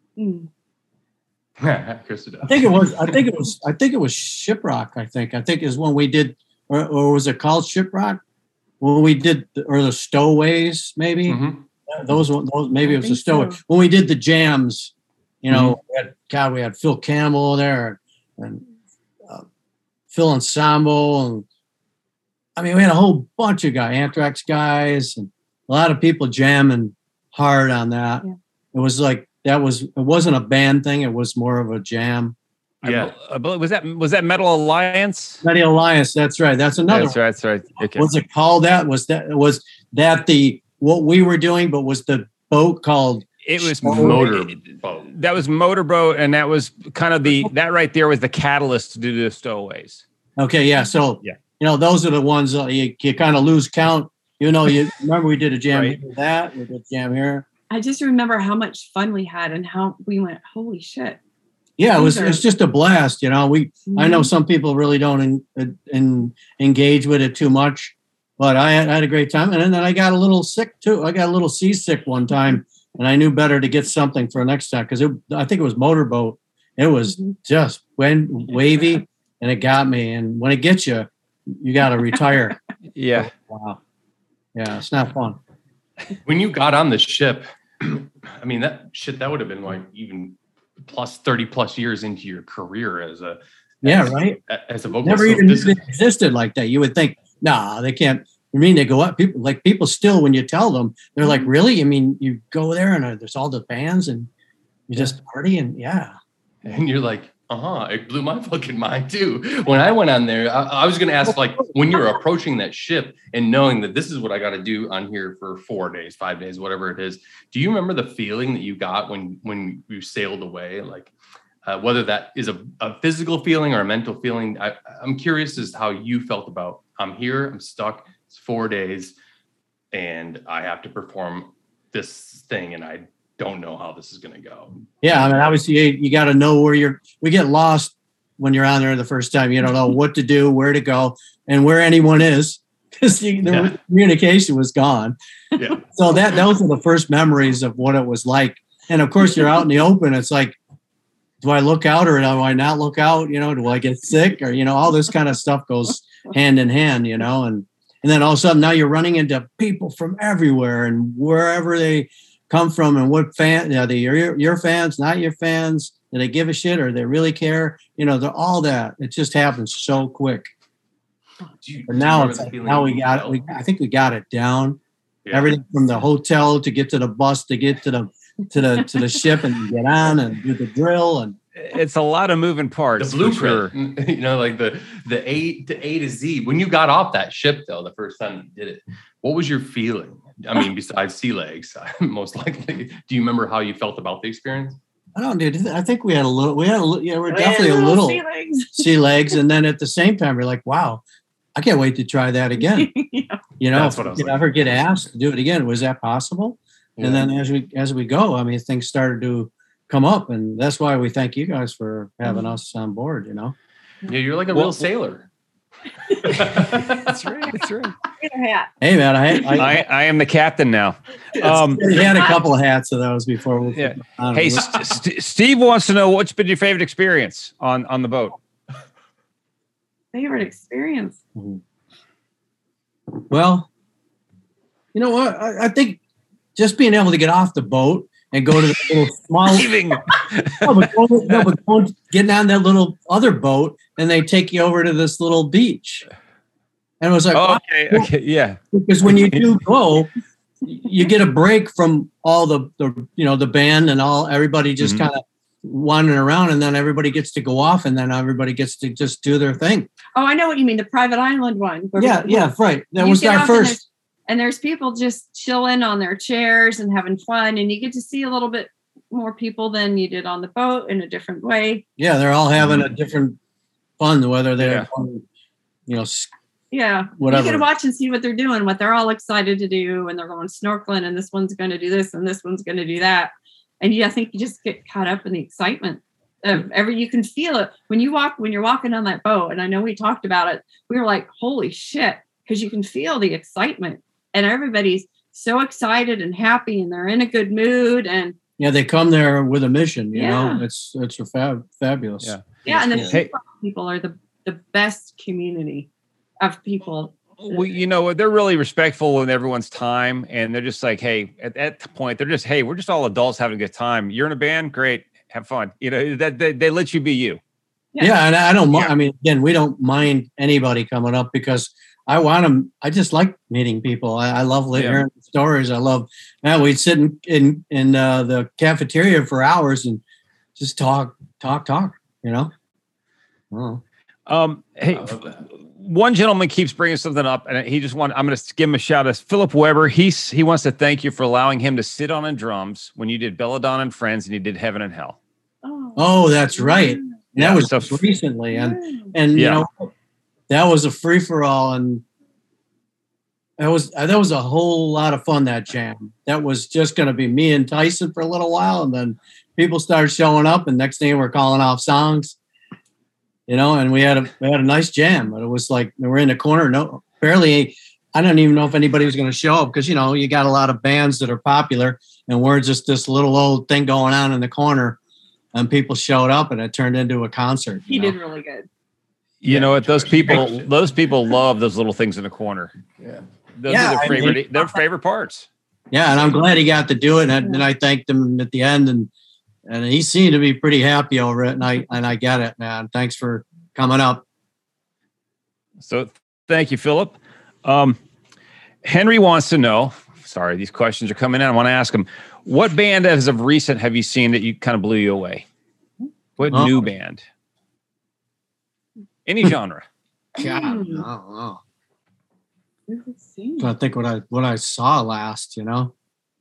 Chris does. I think it was Shiprock. I think is when we did, or was it called Shiprock? When we did, or the Stowaways, maybe. Mm-hmm. Those maybe it was the Stowaway. So. When we did the jams, we had Phil Campbell there and Phil Ensemble, and we had a whole bunch of guys, Anthrax guys, and a lot of people jamming hard on that. Yeah. It was like it wasn't a band thing; it was more of a jam. Yeah, was that Metal Alliance? Metal Alliance, that's right. That's another. That's right. Okay. Was it called that? Was that the what we were doing? But was the boat called It was motorboat. That was motorboat, and that was kind of that right there was the catalyst to do the stowaways. Okay, yeah. So yeah, those are the ones you kind of lose count. You remember we did a jam here, we did a jam here. I just remember how much fun we had and how we went, holy shit. Yeah, it's just a blast. I know some people really don't engage with it too much, but I had a great time. And then I got a little sick too. I got a little seasick one time, and I knew better to get something for next time because I think it was motorboat. It was just wavy, and it got me. And when it gets you, you got to retire. Yeah. Wow. Yeah, it's not fun. When you got on the ship, I mean, that would have been like even plus 30 plus years into your career as a vocalist. Never even existed like that. You would think, nah, they can't. I mean, they go up. People still, when you tell them, they're like, really? I mean, you go there and there's all the bands and you just party and and you're like, it blew my fucking mind too. When I went on there, I was going to ask, like, when you're approaching that ship and knowing that this is what I got to do on here for 4 days, 5 days, whatever it is. Do you remember the feeling that you got when you sailed away? Like, whether that is a physical feeling or a mental feeling, I'm curious as to how you felt about, I'm here, I'm stuck, it's 4 days, and I have to perform this thing, and I don't know how this is going to go. Yeah, I mean, obviously you got to know where we get lost when you're on there the first time. You don't know what to do, where to go, and where anyone is because the communication was gone. Yeah. So those are the first memories of what it was like. And of course, you're out in the open. It's like, do I look out or do I not look out? Do I get sick or all this kind of stuff goes hand in hand. And then all of a sudden now you're running into people from everywhere and wherever they come from and what fan are they your fans, not your fans? Do they give a shit or they really care? They're all that. It just happens so quick. But now it's we got it. I think we got it down. Yeah. Everything from the hotel to get to the bus to get to the ship and get on and do the drill and it's a lot of moving parts. The blueprint, like the A to Z. When you got off that ship though, the first time you did it, what was your feeling? I mean, besides sea legs, most likely. Do you remember how you felt about the experience? I don't, dude. I think we had a little. We're definitely a little sea legs, and then at the same time, we're like, wow, I can't wait to try that again. That's what I was if you ever get asked to do it again, was that possible? Yeah. And then as we go, I mean, things started to come up, and that's why we thank you guys for having us on board. Yeah, you're like a real sailor. That's right. Hey man, I am the captain now. He had a couple of hats of those before. Hey, Steve wants to know what's been your favorite experience on the boat. Favorite experience. Well, you know what? I think just being able to get off the boat and go to the little small getting on that little other boat and they take you over to this little beach. And it was like, okay, yeah. Because when you do go, you get a break from all the band and everybody just kind of wandering around, and then everybody gets to go off, and then everybody gets to just do their thing. Oh, I know what you mean, the private island one. Yeah, right. That was our first. And there's people just chilling on their chairs and having fun, and you get to see a little bit more people than you did on the boat in a different way. Yeah, they're all having a different fun, whether they're whatever. You can watch and see what they're doing, what they're all excited to do, and they're going snorkeling, and this one's going to do this, and this one's going to do that. And I think you just get caught up in the excitement of you can feel it when you're walking on that boat. And I know we talked about it. We were like, holy shit, because you can feel the excitement, and everybody's so excited and happy, and they're in a good mood. And yeah, they come there with a mission. You know, it's fabulous. Yeah, and the people are the best community of people. Well, they're really respectful in everyone's time, and they're just like, hey, at that point, they're just, hey, we're just all adults having a good time. You're in a band, great, have fun. That they let you be you. Yeah, and I don't mind. I mean, again, we don't mind anybody coming up because I want them. I just like meeting people. I love hearing stories. I love. We'd sit in the cafeteria for hours and just talk. Oh. Hey, one gentleman keeps bringing something up, and I'm going to give him a shout out. Philip Weber. He wants to thank you for allowing him to sit on drums when you did Belladonna and Friends and you did Heaven and Hell. Oh, that's right. And that was just recently. And you know, that was a free for all. And that was a whole lot of fun, that jam. That was just going to be me and Tyson for a little while. And then people started showing up, and next thing we're calling off songs. You know, and we had a nice jam, but it was like we were in the corner. Barely. I don't even know if anybody was going to show up because, you know, you got a lot of bands that are popular, and we're just this little old thing going on in the corner, and people showed up, and it turned into a concert. He did really good. You know what? Those people love those little things in the corner. Yeah, those are their favorite parts. Yeah, and I'm glad he got to do it, and I thanked him at the end, and he seemed to be pretty happy over it, and I get it, man. Thanks for coming up. So thank you, Philip. Henry wants to know, sorry, these questions are coming in. I want to ask him, what band as of recent have you seen that you kind of blew you away? What new band? Any genre. God, I don't know. I think what I saw last, you know.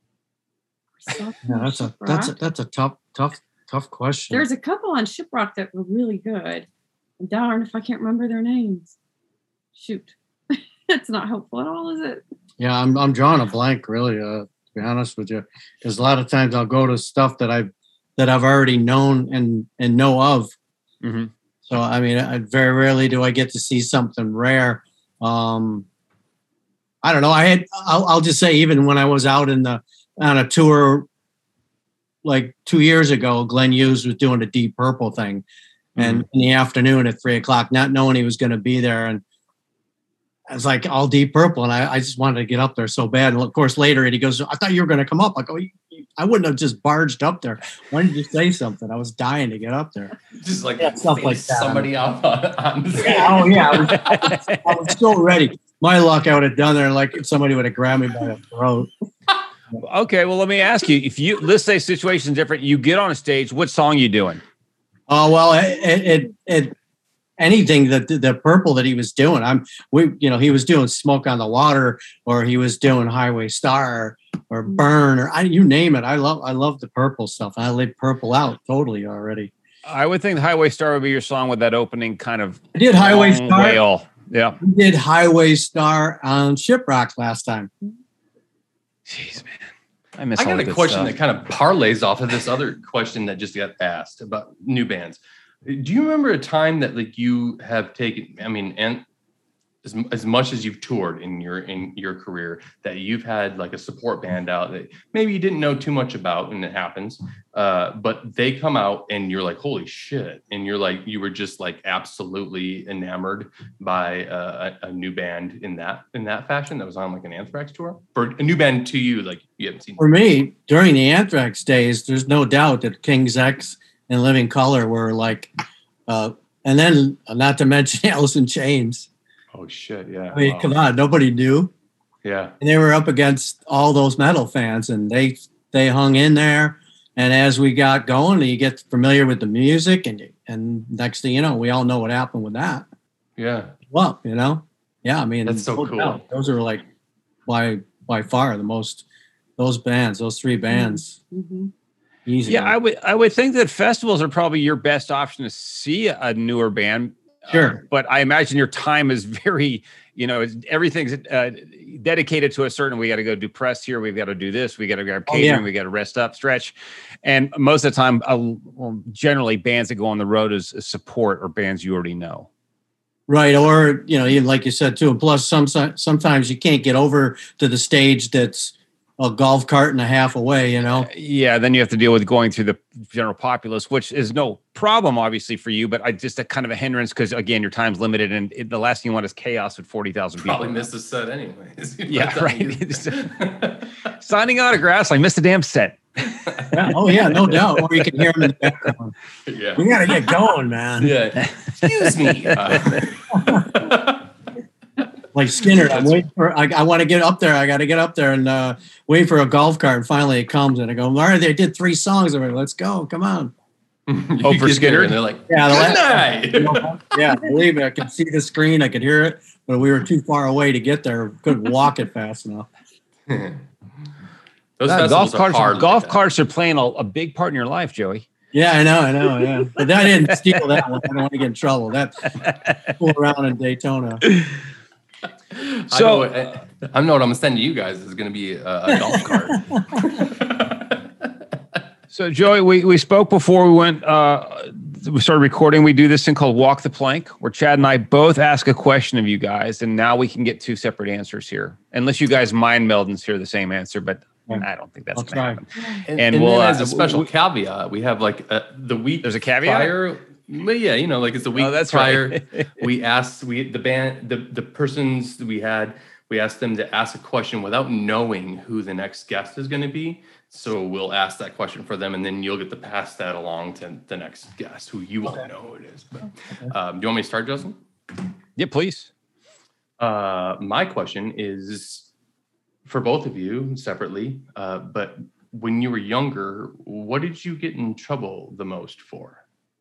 Yeah, that's a tough question. There's a couple on Shiprock that were really good. And darn if I can't remember their names. Shoot. It's not helpful at all, is it? Yeah, I'm drawing a blank, really, to be honest with you. Because a lot of times I'll go to stuff that I've already known and know of. Mm-hmm. So I mean, very rarely do I get to see something rare. I don't know. I'll just say, even when I was out on a tour like 2 years ago, Glenn Hughes was doing a Deep Purple thing, and in the afternoon at 3:00, not knowing he was going to be there, and I was like, all Deep Purple, and I just wanted to get up there so bad. And of course, later he goes, "I thought you were going to come up." I go, "I wouldn't have just barged up there. Why didn't you say something?" I was dying to get up there. Just like stuff like that. Somebody up on the stage. Yeah, oh yeah, I was so ready. My luck, I would have done there like if somebody would have grabbed me by the throat. Okay, well, let me ask you, let's say situation's different, you get on a stage, what song you doing? Oh, well, anything that the Purple that he was doing, he was doing Smoke on the Water, or he was doing Highway Star or Burn, or you name it. I love the Purple stuff. I laid Purple out totally already. I would think Highway Star would be your song with that opening kind of. I did Highway Star. Wail. Yeah. We did Highway Star on Shiprock last time. Jeez, man. I got a question that kind of parlays off of this other question that just got asked about new bands. Do you remember a time that like you have taken, I mean, and as much as you've toured in your career, that you've had like a support band out that maybe you didn't know too much about, and it happens, but they come out and you're like, holy shit. And you were just like absolutely enamored by a new band in that fashion that was on like an Anthrax tour? For a new band to you, like you haven't seen. For me, during the Anthrax days, there's no doubt that King's X and Living Colour were like, and then not to mention Alice in Chains. Oh shit! Yeah. I mean, come on, nobody knew. Yeah. And they were up against all those metal fans, and they hung in there. And as we got going, you get familiar with the music, and next thing you know, we all know what happened with that. Yeah. Well, you know, yeah. I mean, that's so cool. Doubt. Those are like by far the most. Those bands, those three bands. Mm-hmm. Easy. Yeah, I would think that festivals are probably your best option to see a newer band. Sure. But I imagine your time is very, everything's dedicated to a certain, we got to go do press here. We've got to do this. We got to grab catering. We got to rest up, stretch. And most of the time, generally bands that go on the road is support or bands you already know. Right. Or, even like you said, too. And plus sometimes you can't get over to the stage that's a golf cart and a half away, Yeah, then you have to deal with going through the general populace, which is no problem, obviously, for you, but just a kind of a hindrance because, again, your time's limited, and the last thing you want is chaos with 40,000 people. Probably missed a set anyways. Yeah, right. Signing autographs, I missed a damn set. Yeah, oh, yeah, no doubt. Or you can hear them in the background. Yeah. We got to get going, man. Yeah. Excuse me. Like Skinner, I'm waiting for. I want to get up there. I got to get up there and wait for a golf cart. And finally, it comes, and I go, "All right, they did 3 songs already. Let's go. Come on." Oh, for Skinner? And they're like, Yeah, good night. Yeah, believe me, I could see the screen, I could hear it, but we were too far away to get there. Couldn't walk it fast enough. Those golf festivals are hard. carts are playing a big part in your life, Joey. Yeah, I know, yeah. But I didn't steal that one. I don't want to get in trouble. That fool around in Daytona. So I know what I'm gonna send to you guys is gonna be a golf cart. So Joey, we spoke before we went. We started recording. We do this thing called Walk the Plank, where Chad and I both ask a question of you guys, and now we can get two separate answers here, unless you guys mind meld and share the same answer. But I don't think that's going to happen. And we'll as a special caveat, we have like the week. There's a caveat. Prior, but yeah, like it's the week prior. Right. We asked the persons we asked them to ask a question without knowing who the next guest is going to be. So we'll ask that question for them, and then you'll get to pass that along to the next guest, who you won't know who it is. But do you want me to start, Justin? Yeah, please. My question is for both of you separately. But when you were younger, what did you get in trouble the most for?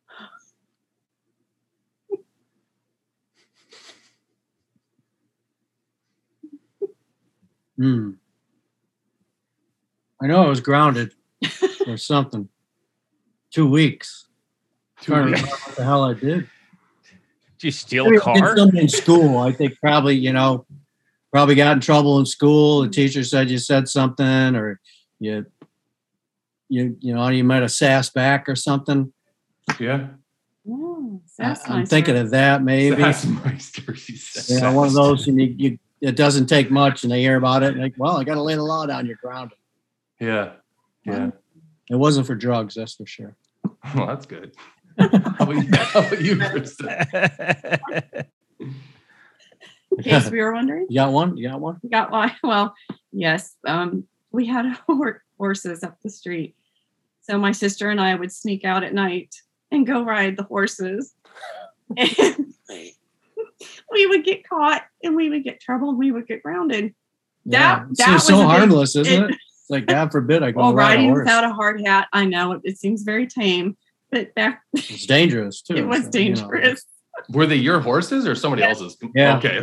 I know I was grounded or something. 2 weeks. Trying to remember what the hell I did. Did you steal a car? I did something in school. I think probably got in trouble in school. The teacher said you said something, or you might have sassed back or something. Yeah. Oh, I'm thinking of that maybe. Yeah, one of those, and it doesn't take much, and they hear about it, and like, well, I got to lay the law down. You're grounded. Yeah. It wasn't for drugs, that's for sure. Well, that's good. How about you, Krista? In case we were wondering. You got one? You got one? Well, yes. We had horses up the street. So my sister and I would sneak out at night and go ride the horses. And we would get caught, and we would get trouble, and we would get grounded. That was so harmless, isn't it? It's like, God forbid I go ride a horse. Riding without a hard hat. I know it seems very tame, but it's dangerous too. It was dangerous. Were they your horses or somebody else's? Yeah. Okay.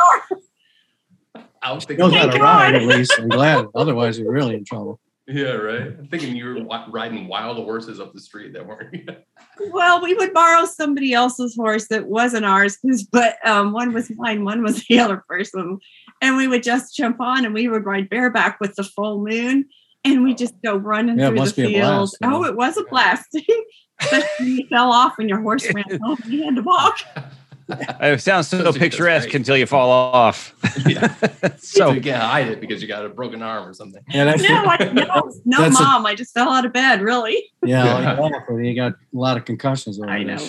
I was thinking knows how to ride, at least. I'm glad. Otherwise, you're really in trouble. Yeah, right. I'm thinking you were riding wild horses up the street that weren't you? Well, we would borrow somebody else's horse that wasn't ours, but one was mine, one was the other person. And we would just jump on, and we would ride bareback with the full moon, and we just go running through the field. Oh, it was a blast. But you fell off when your horse ran home and you had to walk. It sounds so picturesque until you fall off. Yeah. So you can't hide it because you got a broken arm or something. Yeah, no, Mom. I just fell out of bed, really. Yeah. You got a lot of concussions. I know.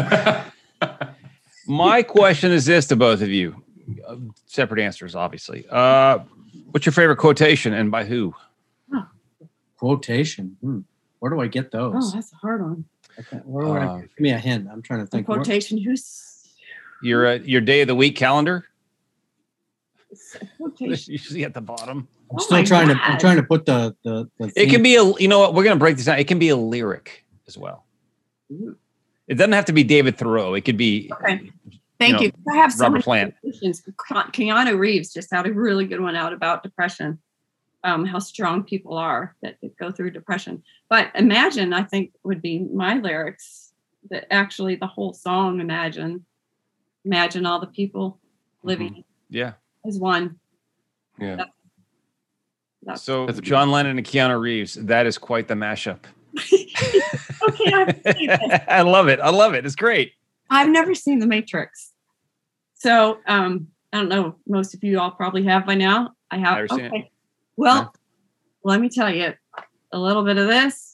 My question is this to both of you. Separate answers, obviously. What's your favorite quotation, and by who? Quotation? Where do I get those? Oh, that's a hard one. Give me a hint. I'm trying to think. Quotation. Your day of the week calendar? Quotation. Usually at the bottom. I'm still trying to put the it can be you know what? We're going to break this down. It can be a lyric as well. It doesn't have to be David Thoreau. It could be. Okay. Thank you. I have so Robert Plant. Keanu Reeves just had a really good one out about depression. How strong people are that go through depression. But Imagine, I think, would be my lyrics. That actually the whole song, Imagine all the people living as one. Yeah. So John Lennon and Keanu Reeves, that is quite the mashup. Okay, I love it. It's great. I've never seen The Matrix. So I don't know. Most of you all probably have by now. I have. Never seen it. Well, let me tell you a little bit of this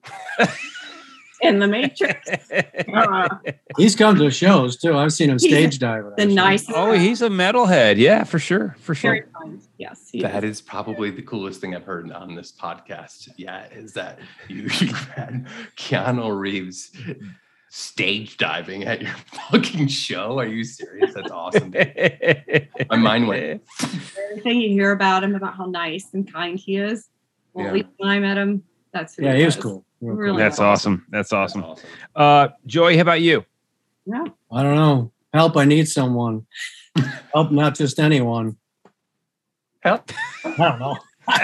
in The Matrix. He's come to shows too. I've seen him stage dive. The nicest. Oh, he's a metalhead. Yeah, for sure. Very fun. Yes. That is probably the coolest thing I've heard on this podcast. Yeah, is that you had Keanu Reeves stage diving at your fucking show. Are you serious? That's awesome. My mind went. Everything you hear about him, about how nice and kind he is. Well, at least when I met him, That's who Yeah, he he was cool. Really That's was. awesome. That's awesome. That's awesome. Joey, how about you? Yeah. I don't know. Help! I need someone. Help! Not just anyone. Help. I don't know.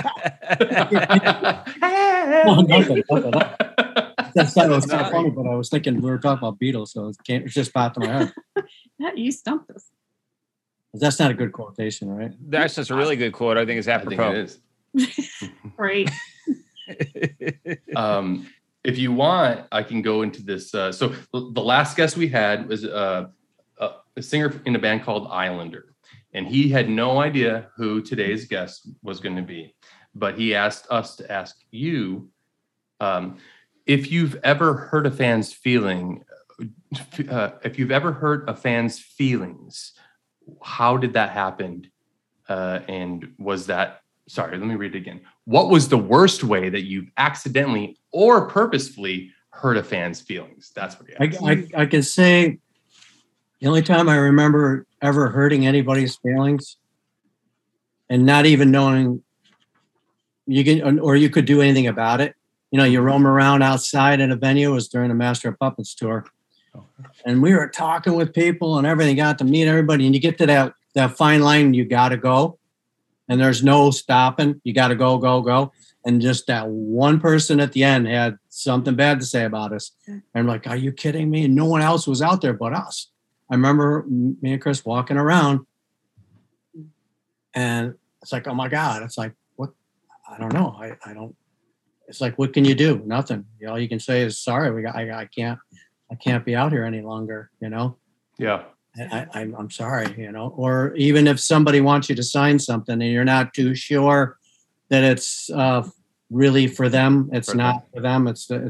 No, nothing. That's that was kind of funny, but I was thinking we were talking about Beatles, so it just popped in my head. Yeah, you stumped us. That's not a good quotation, right? That's just a really good quote. I think it's I think apropos. it is. Right. If you want, I can go into this. So the last guest we had was a singer in a band called Islander, and he had no idea who today's guest was going to be, but he asked us to ask you if you've ever hurt a fan's feeling. If you've ever hurt a fan's feelings, how did that happen? And was that? Sorry, let me read it again. What was the worst way that you've accidentally or purposefully hurt a fan's feelings? That's what he asked. I can say the only time I remember ever hurting anybody's feelings and not even knowing you could do anything about it. You know, you roam around outside in a venue. It was during the Master of Puppets tour. And we were talking with people and everything, got to meet everybody. And you get to that fine line, you got to go. And there's no stopping. You got to go, go, go. And just that one person at the end had something bad to say about us. And I'm like, are you kidding me? And no one else was out there but us. I remember me and Chris walking around. And it's like, oh, my God. It's like, what? I don't know. I don't. It's like, what can you do? Nothing. All you can say is, sorry, I can't be out here any longer, you know? Yeah. I'm sorry, you know, or even if somebody wants you to sign something and you're not too sure that it's really for them, it's not for them.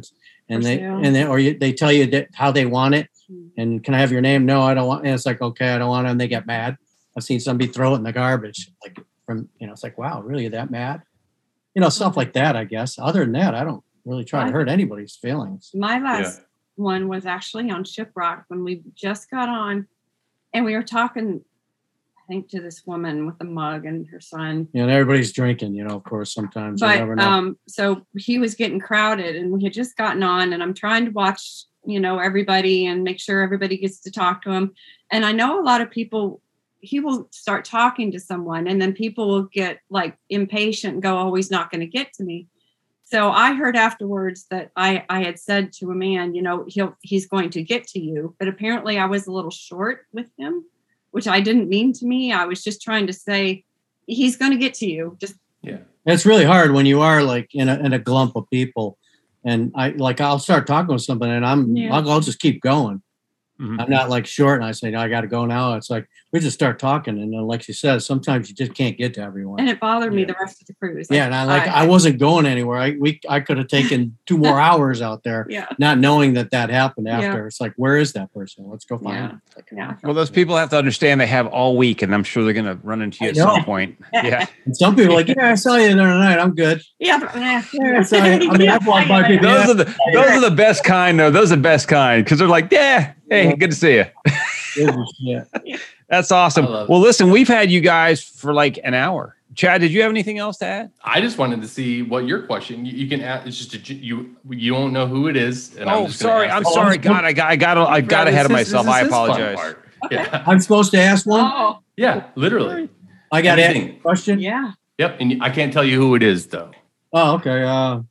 They tell you how they want it. And can I have your name? No, I don't want. And it's like, okay, I don't want it. And they get mad. I've seen somebody throw it in the garbage, like it's like, wow, really that mad? You know, stuff like that, I guess. Other than that, I don't really try to hurt anybody's feelings. My last one was actually on Shiprock when we just got on. And we were talking, I think, to this woman with a mug and her son. Yeah, and everybody's drinking, you know, of course, sometimes. But you never know. so he was getting crowded and we had just gotten on and I'm trying to watch, you know, everybody and make sure everybody gets to talk to him. And I know a lot of people, he will start talking to someone and then people will get like impatient and go, oh, he's not going to get to me. So I heard afterwards that I had said to a man, you know, he's going to get to you. But apparently I was a little short with him, which I didn't mean to me. I was just trying to say, he's going to get to you. It's really hard when you are like in a glump of people. And I'll start talking with somebody and I'll just keep going. Mm-hmm. I'm not like short and I say, no, I got to go now. It's like, we just start talking. And then, like she says, sometimes you just can't get to everyone. And it bothered me the rest of the cruise. Yeah. And I wasn't going anywhere. I could have taken 2 more hours out there, not knowing that happened after. Yeah. It's like, where is that person? Let's go find him. Well, those people have to understand they have all week and I'm sure they're going to run into you at some point. Yeah. And some people are like, yeah, I saw you the other night. I'm good. Yeah. But, I saw you. I mean, I've walked by people. Those are the best kind, though. Those are the best kind because they're like, yeah. Hey, good to see you. That's awesome. Well, listen, we've had you guys for like an hour. Chad, did you have anything else to add? I just wanted to see what your question. You can ask. It's just you don't know who it is. And I'm sorry. God, I got ahead of myself. I apologize. Yeah, I'm supposed to ask one. Oh. Yeah, literally. I got a question. Yeah. Yep, and I can't tell you who it is though. Oh, okay.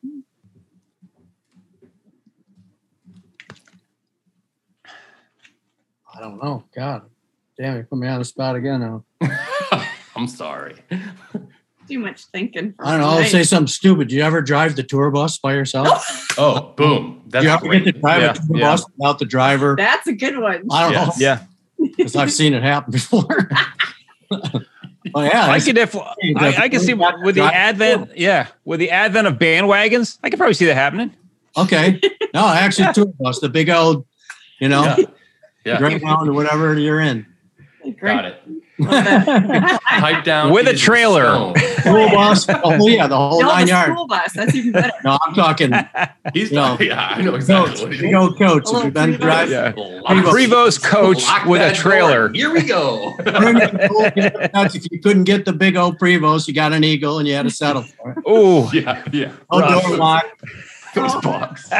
I don't know. God damn, you put me on the spot again now. I'm sorry. Too much thinking. I don't know. I'll say something stupid. Do you ever drive the tour bus by yourself? Oh, boom. That's you ever get to drive a tour bus without the driver? That's a good one. I don't know. Yeah. Because I've seen it happen before. Oh, yeah. I can definitely. I can see with the advent. Yeah, with the advent of bandwagons, I can probably see that happening. Okay. No, actually, tour bus, the big old, you know. Yeah. Greyhound or whatever you're in. Got it. Pipe down with a is trailer. stone. School bus. Oh yeah, the whole No, 9 the yards. school bus. That's even better. No, I'm talking. He's No. yeah, I know exactly Coach, what he big old coach. If you've been Prevost. driving, Yeah. Prevost. Prevost coach Lock with a that trailer. door. Here we go. if you couldn't get the big old Prevost, you got an Eagle, and you had to settle for it. Oh, yeah. No Rough. door lock. Those blocks.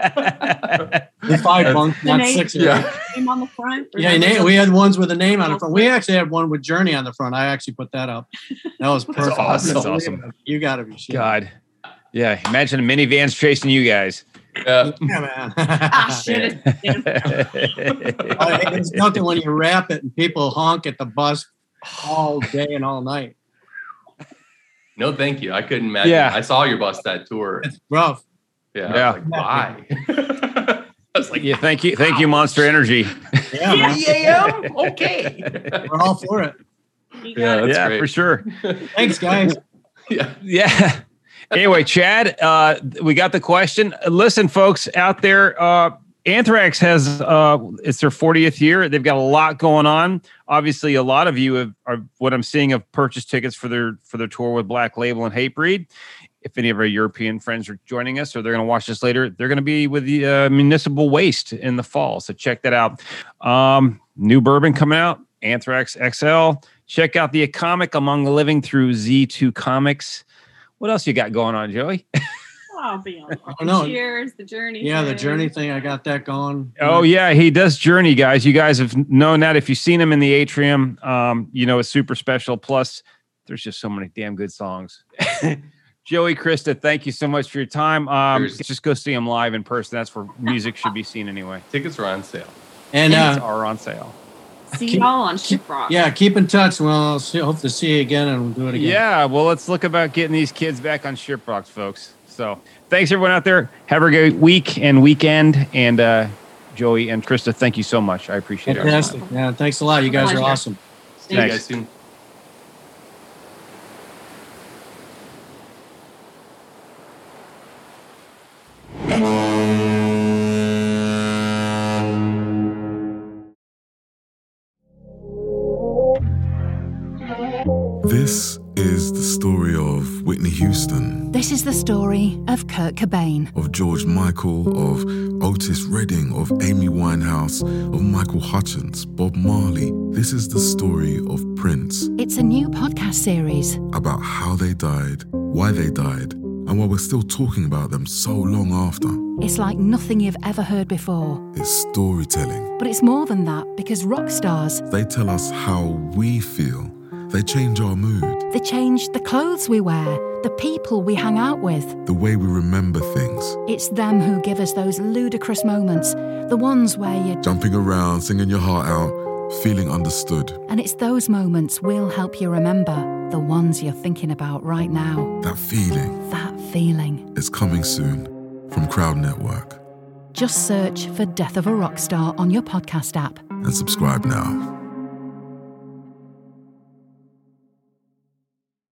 The 5 bunks, not name- 6. Yeah. Name on the front. or Yeah, something? we had ones with a name on the front. We actually had one with Journey on the front. I actually put that up. That was perfect. awesome. That's awesome. You got to be shit. God. Yeah. Imagine a minivans chasing you guys. Yeah, man. Ah, shit. There's nothing when you wrap it and people honk at the bus all day and all night. No, thank you. I couldn't imagine. Yeah. I saw your bus that tour. It's rough. Yeah. Yeah. I was like, why? I was like, Yeah. Thank you, Monster Energy. Yeah, man. yeah, okay. We're all for it. Yeah, that's yeah, great. for sure. Thanks, guys. Yeah. Yeah. Anyway, Chad, we got the question. Listen, folks out there, Anthrax has it's their 40th year. They've got a lot going on. Obviously, a lot of you are what I'm seeing have purchased tickets for their tour with Black Label and Hatebreed. If any of our European friends are joining us or they're going to watch this later, they're going to be with the Municipal Waste in the fall. So check that out. New Bourbon coming out, Anthrax XL. Check out the comic Among the Living through Z2 Comics. What else you got going on, Joey? I'll be on. I know. Cheers, the journey. Yeah, the thing. Journey thing. I got that going. Oh yeah, he does Journey, guys. You guys have known that if you've seen him in the atrium. It's super special. Plus, there's just so many damn good songs. Joey, Krista, thank you so much for your time. Just go see him live in person. That's where music should be seen anyway. Tickets are on sale. And Tickets are on sale. See y'all on Shiprock. yeah, keep in touch. Well, hope to see you again, and we'll do it again. Yeah, well, let's look about getting these kids back on Shiprocks, folks. So thanks, everyone out there. Have a great week and weekend. And Joey and Krista, thank you so much. I appreciate it. Fantastic. Yeah, thanks a lot. You guys are awesome. See you Thanks. guys soon. This is the story of Whitney Houston, This is the story of Kurt Cobain. of George Michael, of Otis Redding, of Amy Winehouse, of Michael Hutchence, Bob Marley. This is the story of Prince, It's a new podcast series. about how they died, why they died, and why we're still talking about them so long after. It's like nothing you've ever heard before. It's storytelling. But it's more than that because rock stars, They tell us how we feel. They change our mood, they change the clothes we wear, the people we hang out with. the way we remember things. It's them who give us those ludicrous moments, the ones where you... Jumping around, singing your heart out, feeling understood. And it's those moments we'll help you remember, the ones you're thinking about right now. That feeling That feeling. is coming soon from Crowd Network. Just search for Death of a Rock Star on your podcast app. And subscribe now.